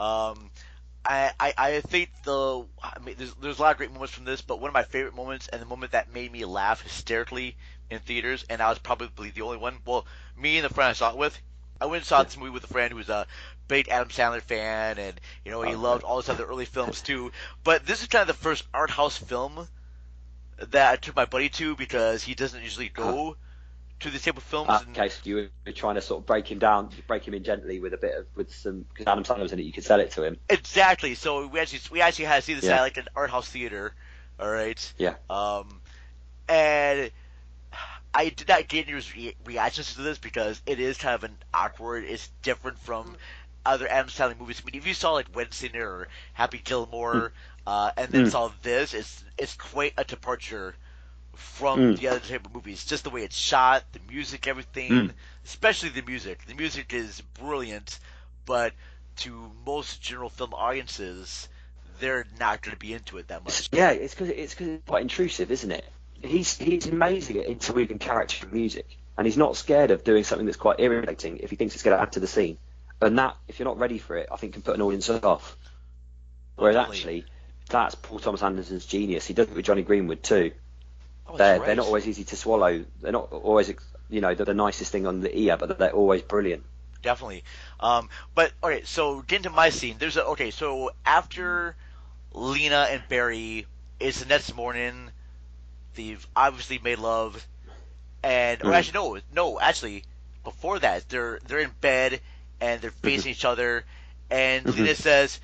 I think there's a lot of great moments from this, but one of my favorite moments, and the moment that made me laugh hysterically in theaters, and I was probably the only one. Well, me and the friend I saw it with, I went and saw this movie with a friend who was a big Adam Sandler fan, and he loved all his other early films too. But this is kind of the first art house film that I took my buddy to, because he doesn't usually go to this type of films. Okay, so you were trying to sort of break him in gently with some, because Adam Sandler was in it, you could sell it to him. Exactly. So we actually had to see this at like an art house theater. All right. Yeah. And I did not get any reactions to this because it is kind of an awkward. It's different from other Adam Sandler movies. I mean, if you saw like Wednesday Night or Happy Gilmore, and then saw this, it's quite a departure from the other type of movies. Just the way it's shot, the music, everything, especially the music. The music is brilliant, but to most general film audiences, they're not going to be into it that much. Yeah, it's because it's quite intrusive, isn't it? He's amazing at interweaving character and music, and he's not scared of doing something that's quite irritating if he thinks it's going to add to the scene. And that, if you're not ready for it, I think can put an audience off. Whereas actually, that's Paul Thomas Anderson's genius. He does it with Johnny Greenwood too. They're not always easy to swallow. They're not always, the nicest thing on the ear, but they're always brilliant. Definitely. But okay, so getting to my scene, so after Lena and Barry, it's the next morning. They've obviously made love, and actually, before that, they're in bed and they're facing each other, and Lena says,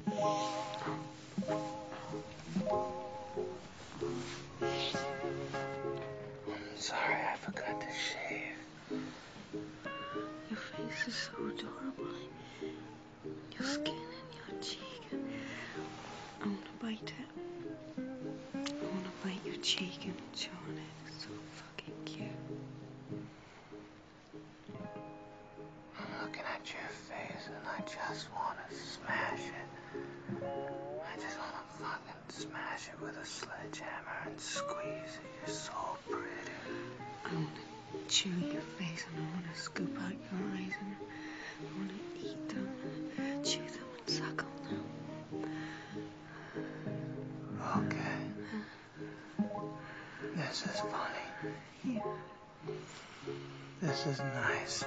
Sorry, I forgot to shave. Your face is so adorable. Your skin and your cheek. I want to bite it. I want to bite your cheek and chew on it. It's so fucking cute. I'm looking at your face and I just want to smash it. I just want to fucking smash it with a sledgehammer and squeeze it. You're so pretty. I want to chew your face and I want to scoop out your eyes and I want to eat them and chew them and suckle them. Okay. This is funny. Yeah. This is nice.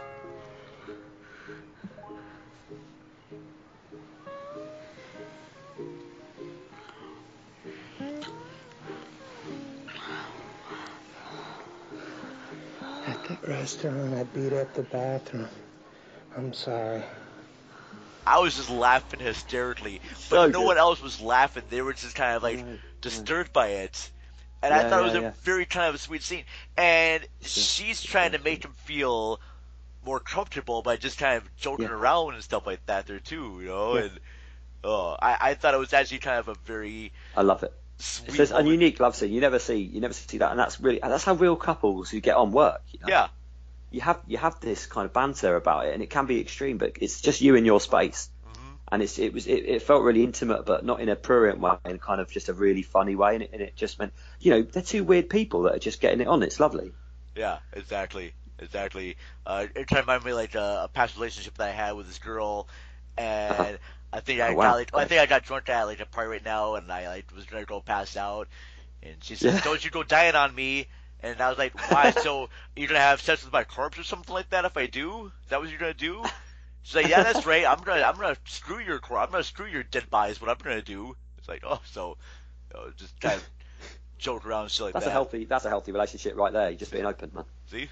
restaurant, I beat up the bathroom. I'm sorry. I was just laughing hysterically, but So no good. one else was laughing. They were just kind of like disturbed by it. And I thought it was a very kind of a sweet scene. And she's trying to make him feel more comfortable by just kind of joking around and stuff like that there too, you know. Yeah. And I thought it was actually kind of a very I love it. sweet It's a moment. unique love scene. You never see that, and that's how real couples who get on work. You know? Yeah. You have this kind of banter about it, and it can be extreme, but it's just you in your space, and it felt really intimate, but not in a prurient way, in kind of just a really funny way, and it just meant, you know, they're two weird people that are just getting it on. It's lovely. Yeah, exactly. It kind of reminded me like a past relationship that I had with this girl, and I think I got drunk at like a party right now, and I like was gonna go pass out, and she said, "Don't you go dying on me." And I was like, "Why? So you're gonna have sex with my corpse or something like that? If I do, is that what you're gonna do?" She's like, "Yeah, that's right. I'm gonna screw your corpse. I'm gonna screw your dead body. Is what I'm gonna do." It's like, oh, so just kind of joke around and shit like That's that. a healthy relationship right there. You're just being open, man. See,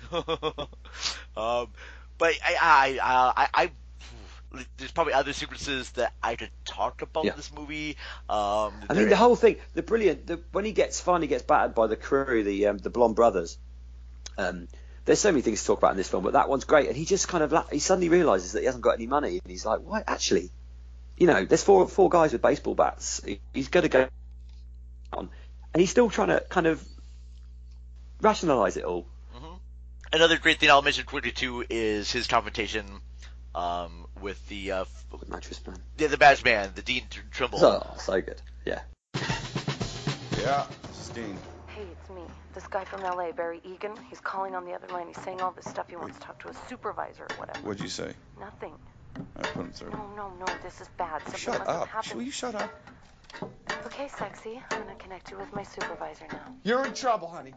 but I there's probably other sequences that I could talk about in this movie. I mean, the whole thing, when he gets finally gets battered by the crew, the blonde brothers. There's so many things to talk about in this film, but that one's great. And he just kind of he suddenly realizes that he hasn't got any money, and he's like, "What? Actually, you know, there's four guys with baseball bats. He's going to go on," and he's still trying to kind of rationalize it all. Another great thing I'll mention quickly too is his confrontation with the mattress man. Yeah, the mattress man, the Dean Trimble. Oh, so good. Yeah. Yeah, Dean. Hey, it's me. This guy from LA, Barry Egan. He's calling on the other line. He's saying all this stuff. He wants to talk to a supervisor or whatever. What'd you say? Nothing. I put him through. No, this is bad. Something Shut must have up. happened. Will you shut up? Okay, sexy. I'm gonna connect you with my supervisor now. You're in trouble, honey.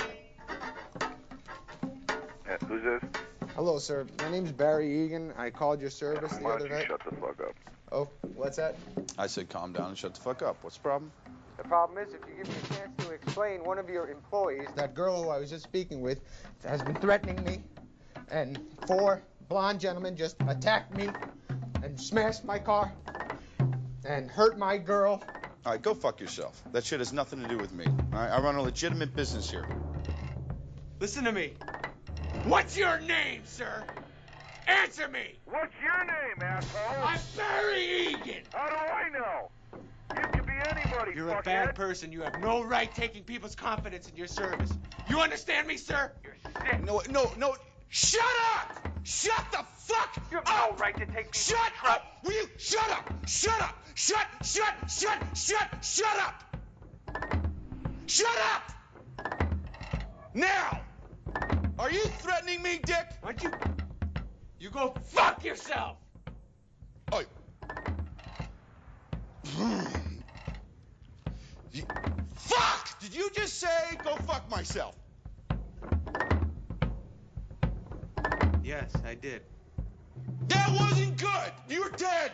Who's this? Hello, sir. My name's Barry Egan. I called your service the other night. Shut the fuck up. Oh, what's that? I said calm down and shut the fuck up. What's the problem? The problem is, if you give me a chance to explain, one of your employees, that girl who I was just speaking with, has been threatening me, and 4 blonde gentlemen just attacked me and smashed my car and hurt my girl. All right, go fuck yourself. That shit has nothing to do with me. All right, I run a legitimate business here. Listen to me. What's your name, sir? Answer me. What's your name, asshole? I'm Barry Egan. How do I know? You could be anybody, You're a bad person. You have no right taking people's confidence in your service. You understand me, sir? You're sick. No. Shut up! Shut the fuck You have up! no right to take Shut up! Will you shut up? Shut up! Shut up! Shut up! Now! Are you threatening me, Dick? Why don't you go fuck yourself! Oh. Fuck! Did you just say go fuck myself? Yes, I did. That wasn't good! You're dead!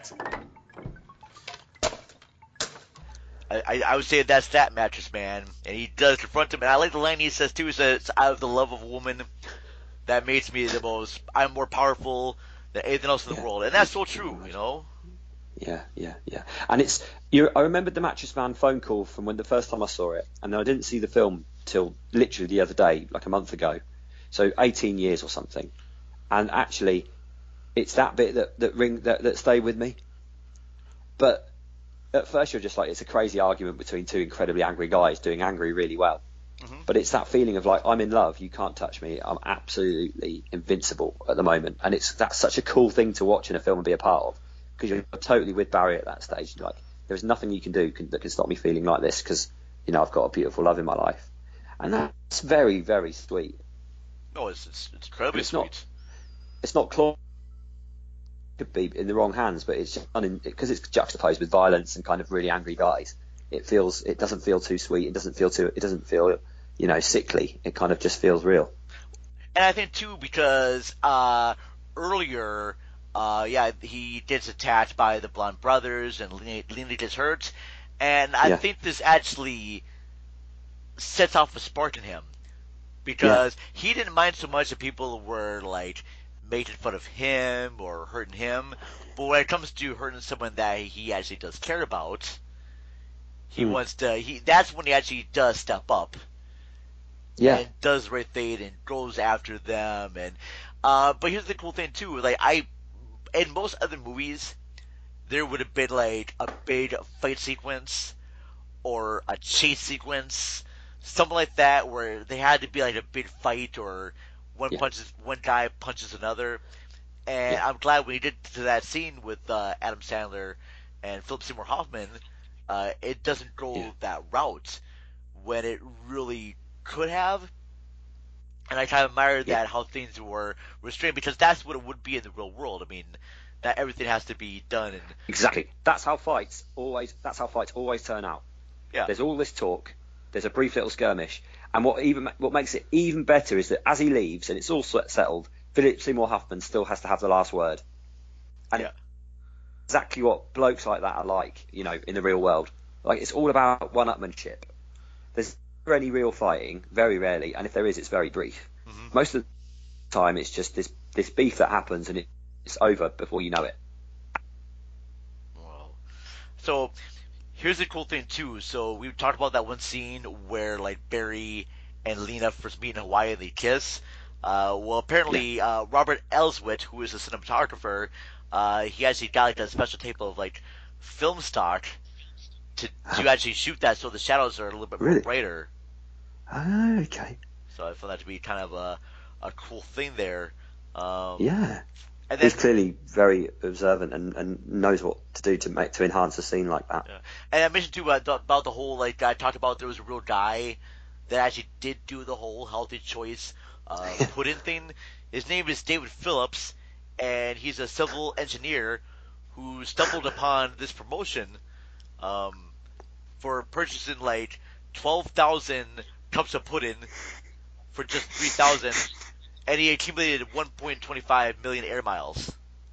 I would say that's that mattress man, and he does confront him. And I like the line he says too. He says, "It's out of the love of a woman that makes me the most. I'm more powerful than anything else in the world," and that's so true, you know. Yeah. And I remembered the Mattress Man phone call from when the first time I saw it, and then I didn't see the film till literally the other day, like a month ago. So 18 years or something. And actually, it's that bit that stayed with me. But at first you're just like, it's a crazy argument between two incredibly angry guys doing angry really well. But it's that feeling of like, I'm in love, you can't touch me, I'm absolutely invincible at the moment. And that's such a cool thing to watch in a film and be a part of, because you're totally with Barry at that stage. You're like, there's nothing you can do that can stop me feeling like this, because, you know, I've got a beautiful love in my life. And that's very, very sweet. No, it's incredibly sweet. It's not could be in the wrong hands, but it's just because it's juxtaposed with violence and kind of really angry guys. It doesn't feel too sweet. It doesn't feel, you know, sickly. It kind of just feels real. And I think too, because earlier, he gets attacked by the blonde brothers, and Lena gets hurt, and I think this actually sets off a spark in him, because he didn't mind so much that people were like making fun of him or hurting him, but when it comes to hurting someone that he actually does care about, he wants to. That's when he actually does step up. Yeah. And does the right thing and goes after them. And but here's the cool thing too. Like in most other movies, there would have been like a big fight sequence or a chase sequence, something like that, where they had to be like a big fight or one guy punches another. And I'm glad when he did to that scene with Adam Sandler and Philip Seymour Hoffman, it doesn't go that route when it really could have. And I kind of admire that how things were restrained, because that's what it would be in the real world. I mean, that everything has to be done. And exactly. That's how fights always turn out. Yeah. There's all this talk. There's a brief little skirmish, and what makes it even better is that as he leaves and it's all settled, Philip Seymour Hoffman still has to have the last word. And exactly what blokes like that are like, you know, in the real world. Like, it's all about one-upmanship. There's never any real fighting, very rarely, and if there is, it's very brief. Mm-hmm. Most of the time, it's just this beef that happens, and it's over before you know it. Wow. So here's the cool thing too. So we talked about that one scene where like Barry and Lena first meet in Hawaii and they kiss. Well, apparently Robert Elswit, who is a cinematographer, he actually got like a special tape of like film stock to actually shoot that, so the shadows are a little bit more brighter. Okay. So I found that to be kind of a cool thing there. Yeah. And then, he's clearly very observant and knows what to do to enhance a scene like that. Yeah. And I mentioned too about the whole, like, I talked about there was a real guy that actually did do the whole healthy choice put-in thing. His name is David Phillips, and he's a civil engineer who stumbled upon this promotion for purchasing like 12,000 cups of pudding for just 3,000, and he accumulated 1.25 million air miles.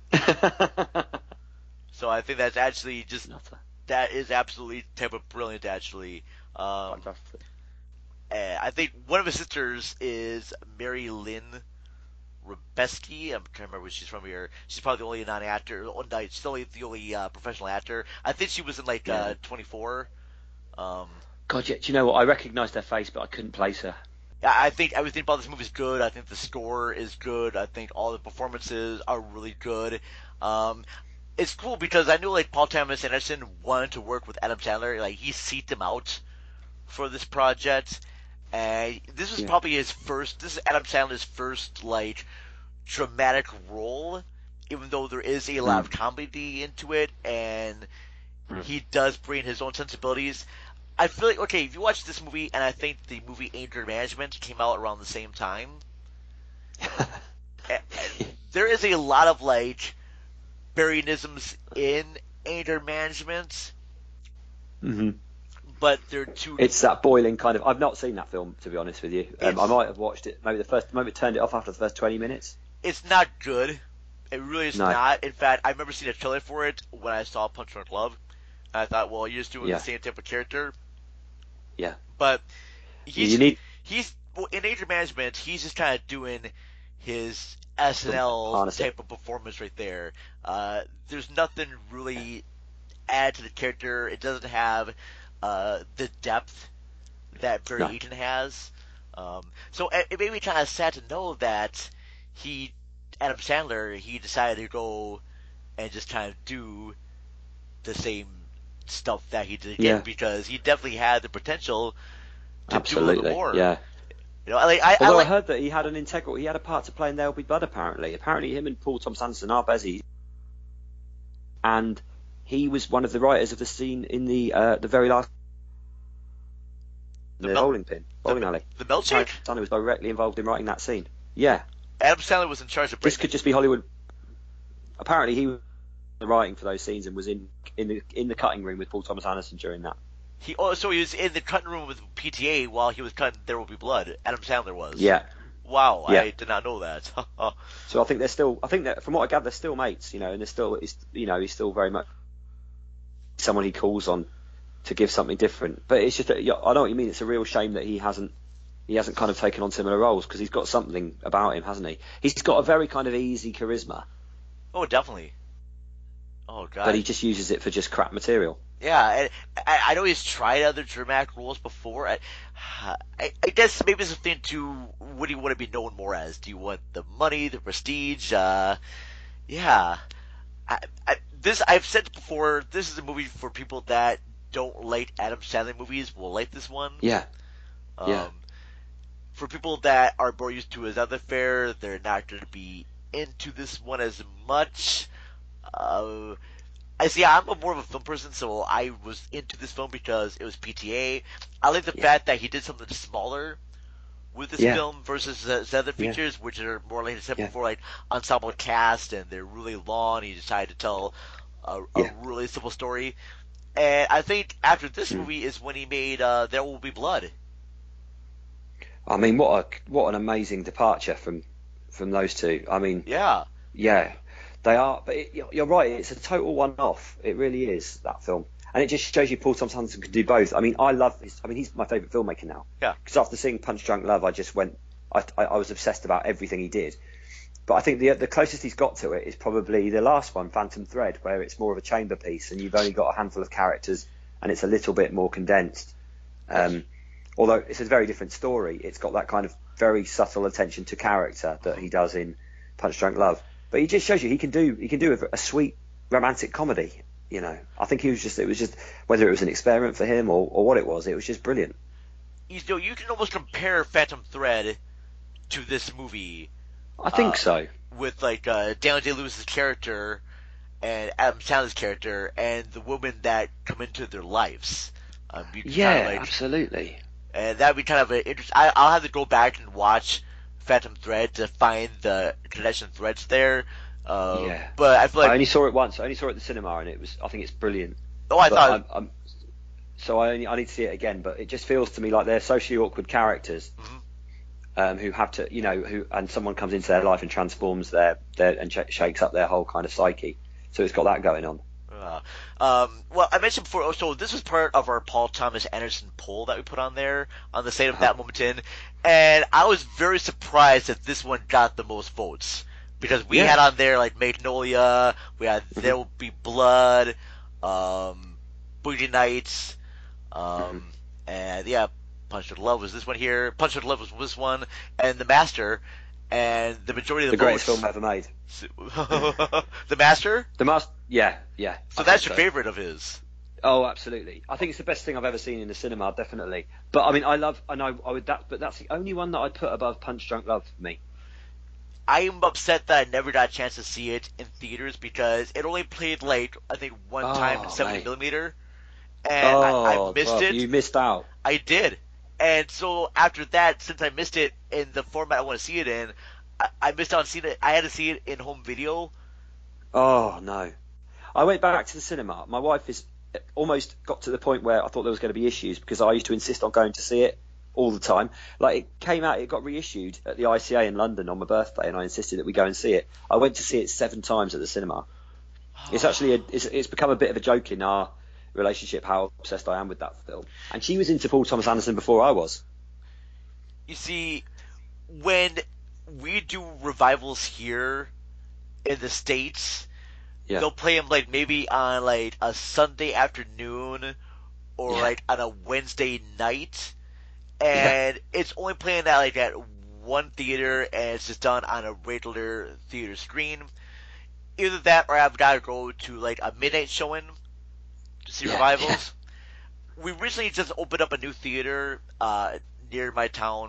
So I think that's actually just that is absolutely type of brilliant, actually. Fantastic. I think one of his sisters is Mary Lynn Rubeski. I'm trying to remember where she's from here. She's probably the only non-actor. She's the only professional actor. I think she was in like 24. God, yeah. Do you know what? I recognised her face, but I couldn't place her. I think everything about this movie is good. I think the score is good. I think all the performances are really good. It's cool because I knew like Paul Thomas Anderson wanted to work with Adam Sandler. Like, he seeked him out for this project. And this was probably his first. This is Adam Sandler's first like dramatic role, even though there is a lot of comedy into it, and he does bring his own sensibilities. I feel like, okay, if you watch this movie, and I think the movie Anger Management came out around the same time, there is a lot of like Barryanisms in Anger Management. Mm-hmm. But they're too. It's that boiling kind of. I've not seen that film, to be honest with you. I might have watched it. Maybe turned it off after the first 20 minutes. It's not good. It really is not. In fact, I remember seeing a trailer for it when I saw Punch Drunk Love, and I thought, well, you're just doing the same type of character. Yeah. But he's in Anger Management. He's just kind of doing his SNL type of performance right there. There's nothing really add to the character. It doesn't have the depth that Barry Eaton has. So it made me kind of sad to know that Adam Sandler, he decided to go and just kind of do the same stuff that he did again, because he definitely had the potential to do a little more. Yeah. You know, I heard that he had a part to play in There'll Be Blood, apparently. Apparently him and Paul Thomas Anderson are busy. And he was one of the writers of the scene in the very last bowling alley. The milkshake? Sandler was directly involved in writing that scene. Yeah. Adam Sandler was in charge of this could just be Hollywood. Apparently he was writing for those scenes and was in the cutting room with Paul Thomas Anderson during that. So he was in the cutting room with PTA while he was cutting There Will Be Blood. Adam Sandler was. Yeah. Wow, yeah. I did not know that. So I think that from what I gather, they're still mates, you know, and he's still very much someone he calls on to give something different. But it's just that, I know what you mean. It's a real shame that he hasn't he hasn't kind of taken on similar roles because he's got something about him, hasn't he? He's got a very kind of easy charisma. Oh, definitely. Oh God. But he just uses it for just crap material. Yeah, and I know he's tried other dramatic roles before. I guess maybe it's a thing to what do you want to be known more as? Do you want the money, the prestige? Yeah. I've said before, this is a movie for people that don't like Adam Sandler movies will like this one. Yeah. Yeah. For people that are more used to his other fare, they're not going to be into this one as much. I see. I'm more of a film person, so I was into this film because it was PTA. I like the fact that he did something smaller with this film versus his other features, which are more like I said before, like ensemble cast, and they're really long. He decided to tell a really simple story, and I think after this movie is when he made There Will Be Blood. I mean, what an amazing departure from those two. I mean, yeah, they are. But you're right. It's a total one-off. It really is, that film, and it just shows you Paul Thomas Anderson can do both. I mean, I love his. I mean, he's my favourite filmmaker now. Yeah. Because after seeing Punch Drunk Love, I just went. I was obsessed about everything he did. But I think the closest he's got to it is probably the last one, Phantom Thread, where it's more of a chamber piece and you've only got a handful of characters and it's a little bit more condensed. Although it's a very different story, it's got that kind of very subtle attention to character that he does in Punch Drunk Love. But he just shows you he can do a sweet romantic comedy. You know, I think it was just whether it was an experiment for him or what it was just brilliant. You know, you can almost compare Phantom Thread to this movie. I think so. With like Daniel Day-Lewis's character and Adam Sandler's character and the women that come into their lives. Absolutely. And that'd be kind of an interesting. I'll have to go back and watch Phantom Thread to find the connection threads there. But I feel like I only saw it once. I only saw it at the cinema, and I think it's brilliant. Oh, I thought. So I need to see it again, but it just feels to me like they're socially awkward characters. Who have to, and someone comes into their life and transforms their and shakes up their whole kind of psyche. So it's got that going on. Well, I mentioned before, so this was part of our Paul Thomas Anderson poll that we put on there on the State of That Moment In, and I was very surprised that this one got the most votes because we had on there like Magnolia, we had There Will Be Blood, Boogie Nights, and Punch Drunk Love was this one here. Punch Drunk Love was this one, and The Master, and the majority of the greatest votes. film ever made. The Master? Yeah. So that's your favorite of his? Oh, absolutely. I think it's the best thing I've ever seen in the cinema, definitely. But I mean, but that's the only one that I'd put above Punch Drunk Love for me. I'm upset that I never got a chance to see it in theaters because it only played like I think one time in 70mm, and I missed it. You missed out. I did. And so after that, since I missed it in the format I want to see it in, I missed out on seeing it. I had to see it in home video. Oh, no. I went back to the cinema. My wife almost got to the point where I thought there was going to be issues because I used to insist on going to see it all the time. Like, it came out, it got reissued at the ICA in London on my birthday, and I insisted that we go and see it. I went to see it 7 times at the cinema. It's actually it's become a bit of a joke in our relationship how obsessed I am with that film. And she was into Paul Thomas Anderson before I was. You see, when we do revivals here in the States, they'll play them like maybe on like a Sunday afternoon or like on a Wednesday night, and it's only playing at like at one theater and it's just done on a regular theater screen. Either that or I've got to go to like a midnight showing to see revivals. We recently just opened up a new theater near my town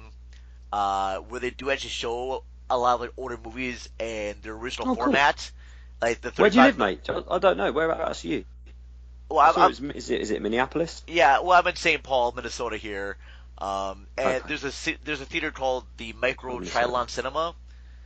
where they do actually show a lot of like older movies and their original format. Like the 35... Where do you live, mate? I don't know. Whereabouts are you? Well, is it Minneapolis? Yeah, well, I'm in St. Paul, Minnesota here, and there's a theater called the Micro Trilon Cinema,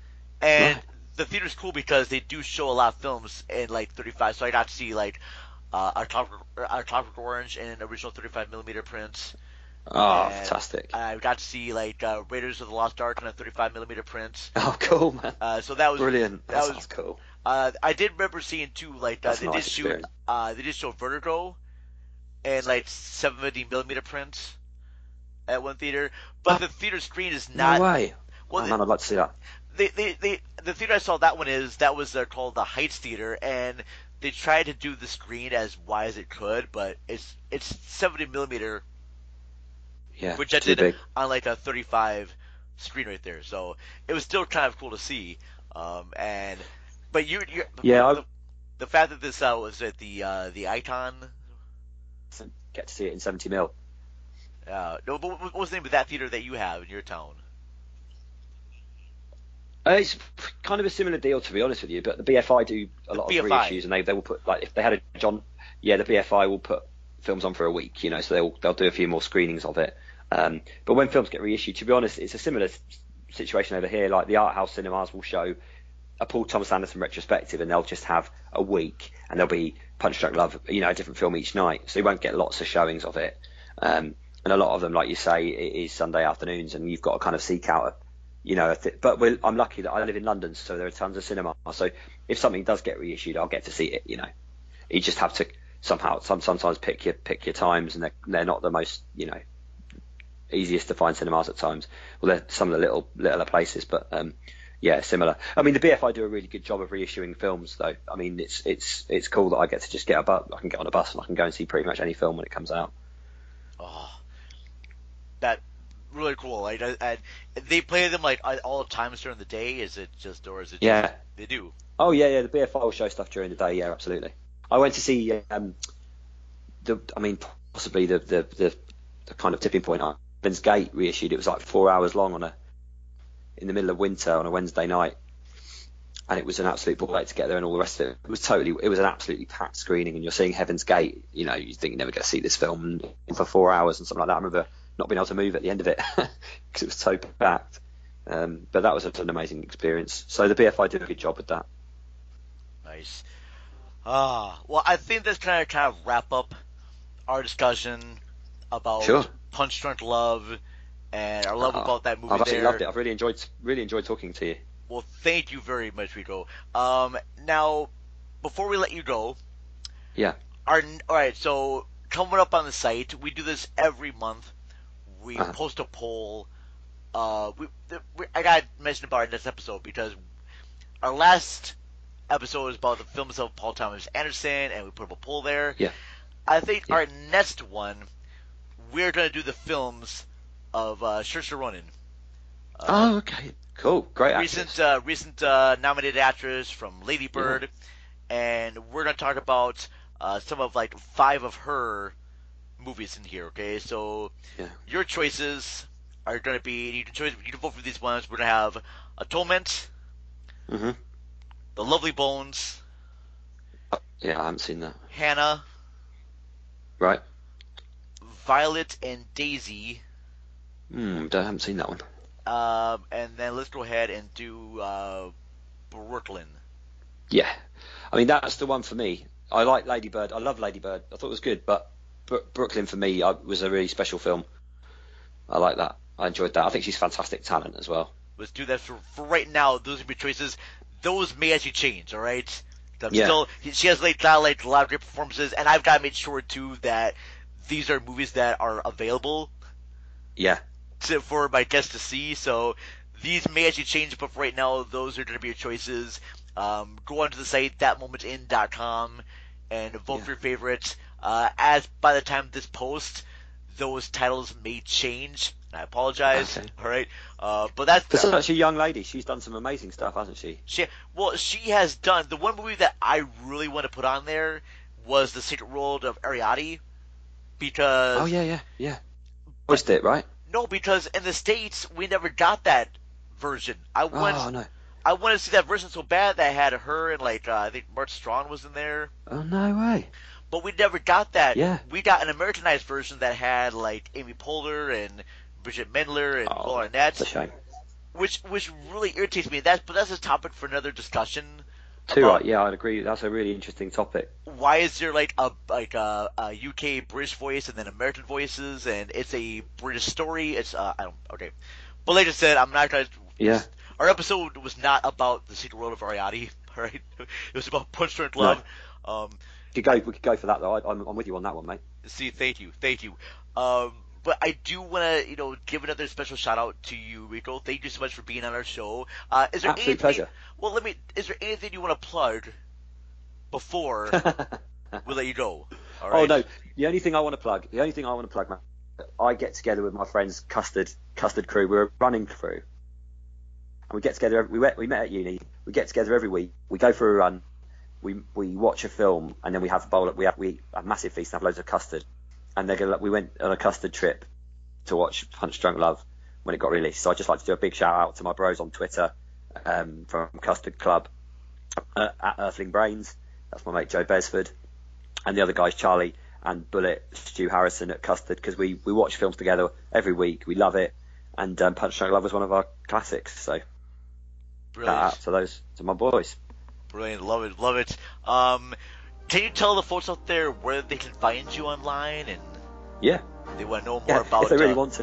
and the theater's cool because they do show a lot of films in like 35. So I got to see like our Clockwork Orange in original 35mm print. Oh, fantastic! I got to see like Raiders of the Lost Ark on a 35mm print. Oh, cool, man! So that was brilliant. That sounds cool. I did remember seeing too, like they did show Vertigo and like 70mm prints. at one theater, but the theater screen is not. No way. Well, man, I'd like to see that. The theater I saw that one was called the Heights Theater, and they tried to do the screen as wide as it could, but it's 70 millimeter, Yeah, which I too did big. on like a 35 screen right there, so it was still kind of cool to see. But the fact that this was at the Icon. Get to see it in 70 mil. No, but what was the name of that theater that you have in your town? It's kind of a similar deal, to be honest with you, but the BFI do a lot of reissues, and they will put, like, if they had a the BFI will put films on for a week, you know, so they'll do a few more screenings of it. But when films get reissued, to be honest, it's a similar situation over here. Like the art house cinemas will show a Paul Thomas Anderson retrospective, and they'll just have a week, and there'll be Punch Drunk Love, you know, a different film each night, so you won't get lots of showings of it. And a lot of them, like you say, it is Sunday afternoons, and you've got to kind of seek out but I'm lucky that I live in London, so there are tons of cinema. So if something does get reissued, I'll get to see it. You know, you just have to somehow sometimes pick your times, and they're not the most, you know, easiest to find cinemas at times. Well, they're some of the littler places, but yeah, similar. I mean, the BFI do a really good job of reissuing films, though. I mean, it's cool that I get to just I can get on a bus and I can go and see pretty much any film when it comes out. Oh, that. Really cool. Like, they play them like all times during the day. Is it just Yeah, they do? Oh yeah. The BFI will show stuff during the day. Yeah, absolutely. I went to see possibly the kind of tipping point. Heaven's Gate reissued. It was like 4 hours long in the middle of winter on a Wednesday night, and it was an absolute ball to get there and all the rest of it. It was an absolutely packed screening, and you're seeing Heaven's Gate. You know, you think you're never going to see this film for 4 hours and something like that. I remember not being able to move at the end of it because it was so packed. But that was an amazing experience. So the BFI did a good job with that. Nice. Well, I think that's kind of wrap up our discussion about Punch Drunk Love and our love about that movie. I've absolutely loved it. I've really enjoyed talking to you. Well, thank you very much, Rico. Now, before we let you go, yeah. All right. So coming up on the site, we do this every month. We post a poll. I got to mention about our next episode because our last episode was about the films of Paul Thomas Anderson, and we put up a poll there. Yeah. I think our next one, we're going to do the films of Saoirse Ronan. Okay. Cool. Great actress. Recent nominated actress from Lady Bird, and we're going to talk about some of like 5 of her movies in here, okay? So your choices are going to be, you can vote for these ones. We're going to have Atonement, The Lovely Bones. Yeah, I haven't seen that. Hannah. Right. Violet and Daisy. I haven't seen that one. And then let's go ahead and do Brooklyn. Yeah. I mean, that's the one for me. I like Lady Bird. I love Lady Bird. I thought it was good, but Brooklyn for me was a really special film. I like that. I enjoyed that. I think she's fantastic talent as well. Let's do that for right now. Those would be choices. Those may actually change, all right? She has a lot of great performances, and I've got to make sure too that these are movies that are available. Yeah. For my guests to see. So these may actually change, but for right now, those are going to be your choices. Go onto the site thatmomentin.com and vote for your favorites. As by the time this posts, those titles may change. I apologize. Okay. All right, but that's for such a young lady. She's done some amazing stuff, hasn't she? She has done. The one movie that I really want to put on there was The Secret World of Ariadne, because Watched it, right? No, because in the States we never got that version. I wanted to see that version so bad that I had her and I think Mark Strong was in there. Oh, no way. But we never got that. Yeah. We got an Americanized version that had Amy Poehler and Bridget Mendler and Paul Arnett. That's a shame. Which really irritates me. But that's a topic for another discussion. Right? Yeah, I'd agree. That's a really interesting topic. Why is there a UK British voice and then American voices, and it's a British story? It's okay. But like I said, I'm not gonna. Yeah. Our episode was not about The Secret World of Ariadne. All right, it was about Punch Drunk Love. No. We could go for that though. I'm with you on that one, mate. See, thank you. But but I do want to, give another special shout out to you, Rico. Thank you so much for being on our show. Is there Absolute pleasure. Well, is there anything you want to plug before we let you go? All right. Oh no, the only thing I want to plug, man, I get together with my friends, Custard Crew. We're a running crew, and we get together. We met at uni. We get together every week. We go for a run. We watch a film, and then we have a bowl. We have a massive feast and have loads of custard. And we went on a custard trip to watch Punch Drunk Love when it got released. So I'd just like to do a big shout out to my bros on Twitter from Custard Club at Earthling Brains. That's my mate Joe Besford, and the other guys Charlie and Bullet, Stu Harrison at Custard, because we watch films together every week. We love it, and Punch Drunk Love was one of our classics. So brilliant. Shout out to my boys. Brilliant, love it. Can you tell the folks out there where they can find you online and they want to know more about if they really want to.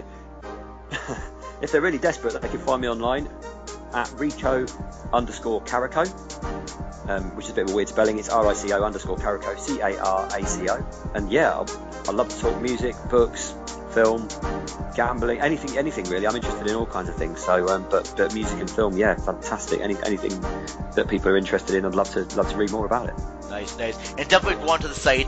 If they're really desperate, they can find me online at Rico_Caraco, which is a bit of a weird spelling. It's RICO_Caraco, CARACO. And I love to talk music, books, film, gambling, anything really. I'm interested in all kinds of things. So, but music and film, fantastic. Anything that people are interested in, I'd love to read more about it. Nice. And definitely go onto the site,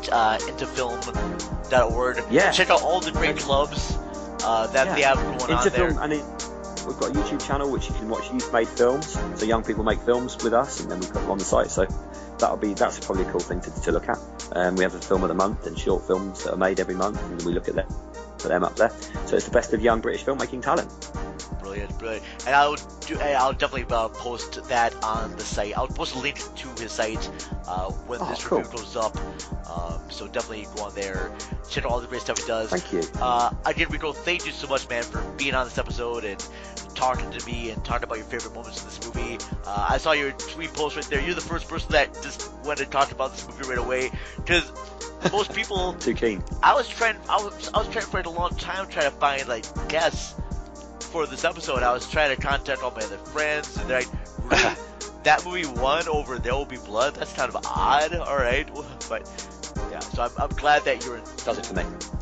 intofilm.org. Yeah. Check out all the great clubs that they have going on there. And we've got a YouTube channel which you can watch youth-made films. So young people make films with us, and then we put them on the site. So that's probably a cool thing to look at. We have a film of the month and short films that are made every month, and we look at them. Put them up there. So it's the best of young British filmmaking talent. Brilliant. And I'll definitely post that on the site. I'll post a link to his site when this review goes up. So definitely go on there, check out all the great stuff he does. Thank you. Again, Rico, thank you so much, man, for being on this episode and talking to me and talking about your favorite moments in this movie. I saw your tweet post right there. You're the first person that just went and talked about this movie right away, because most people too keen. I was trying for a long time trying to find guests for this episode. I was trying to contact all my other friends, and they're like, really? That movie won over There Will Be Blood? That's kind of odd. All right, but yeah. So I'm glad that you're. Does it for me.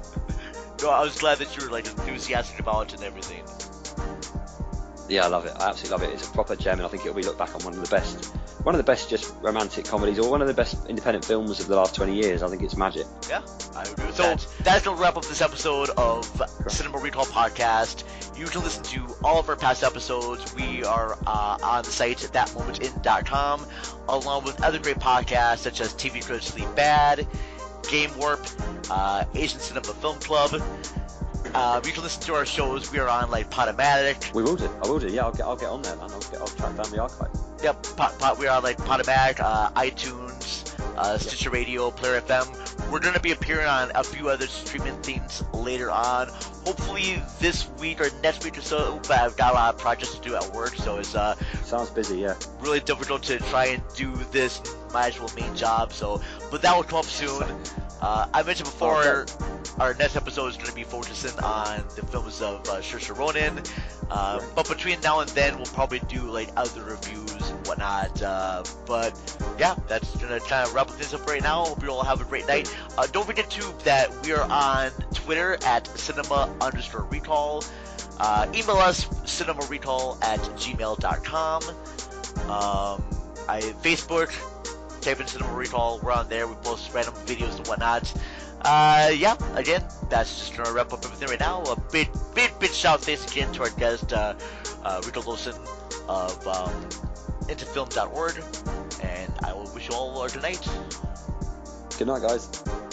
No, I was glad that you were enthusiastic about it and everything. Yeah, I love it. I absolutely love it. It's a proper gem, and I think it'll be looked back on one of the best just romantic comedies, or one of the best independent films of the last 20 years. I think it's magic. Yeah, I agree with that. So that's going to wrap up this episode of Cinema Recall Podcast. You can listen to all of our past episodes. We are on the site at thatmomentin.com, along with other great podcasts such as TV Critically Bad, Game Warp, Asian Cinema Film Club. You can listen to our shows. We are on Podomatic. I will do. Yeah, I'll get on there, man. I'll track down the archive. Yep, we're on Podomatic, iTunes, Stitcher Radio, Player FM. We're going to be appearing on a few other streaming things later on. Hopefully this week or next week or so. But I've got a lot of projects to do at work, so it's sounds busy. Yeah. Really difficult to try and do this my actual main job. But that will come up soon. I mentioned before, our next episode is going to be focusing on the films of Saoirse Ronan. But between now and then, we'll probably do other reviews and whatnot. But yeah, that's going to kind of wrap things up right now. Hope you all have a great night. Don't forget too that we are on Twitter at cinema_recall. Email us cinemarecall@gmail.com. Facebook. Type in Cinema Recall. We're on there. We post random videos and whatnot. Again, that's just going to wrap up everything right now. A big shout thanks again to our guest, Rico Lawson of intofilm.org. And I will wish you all a good night. Good night, guys.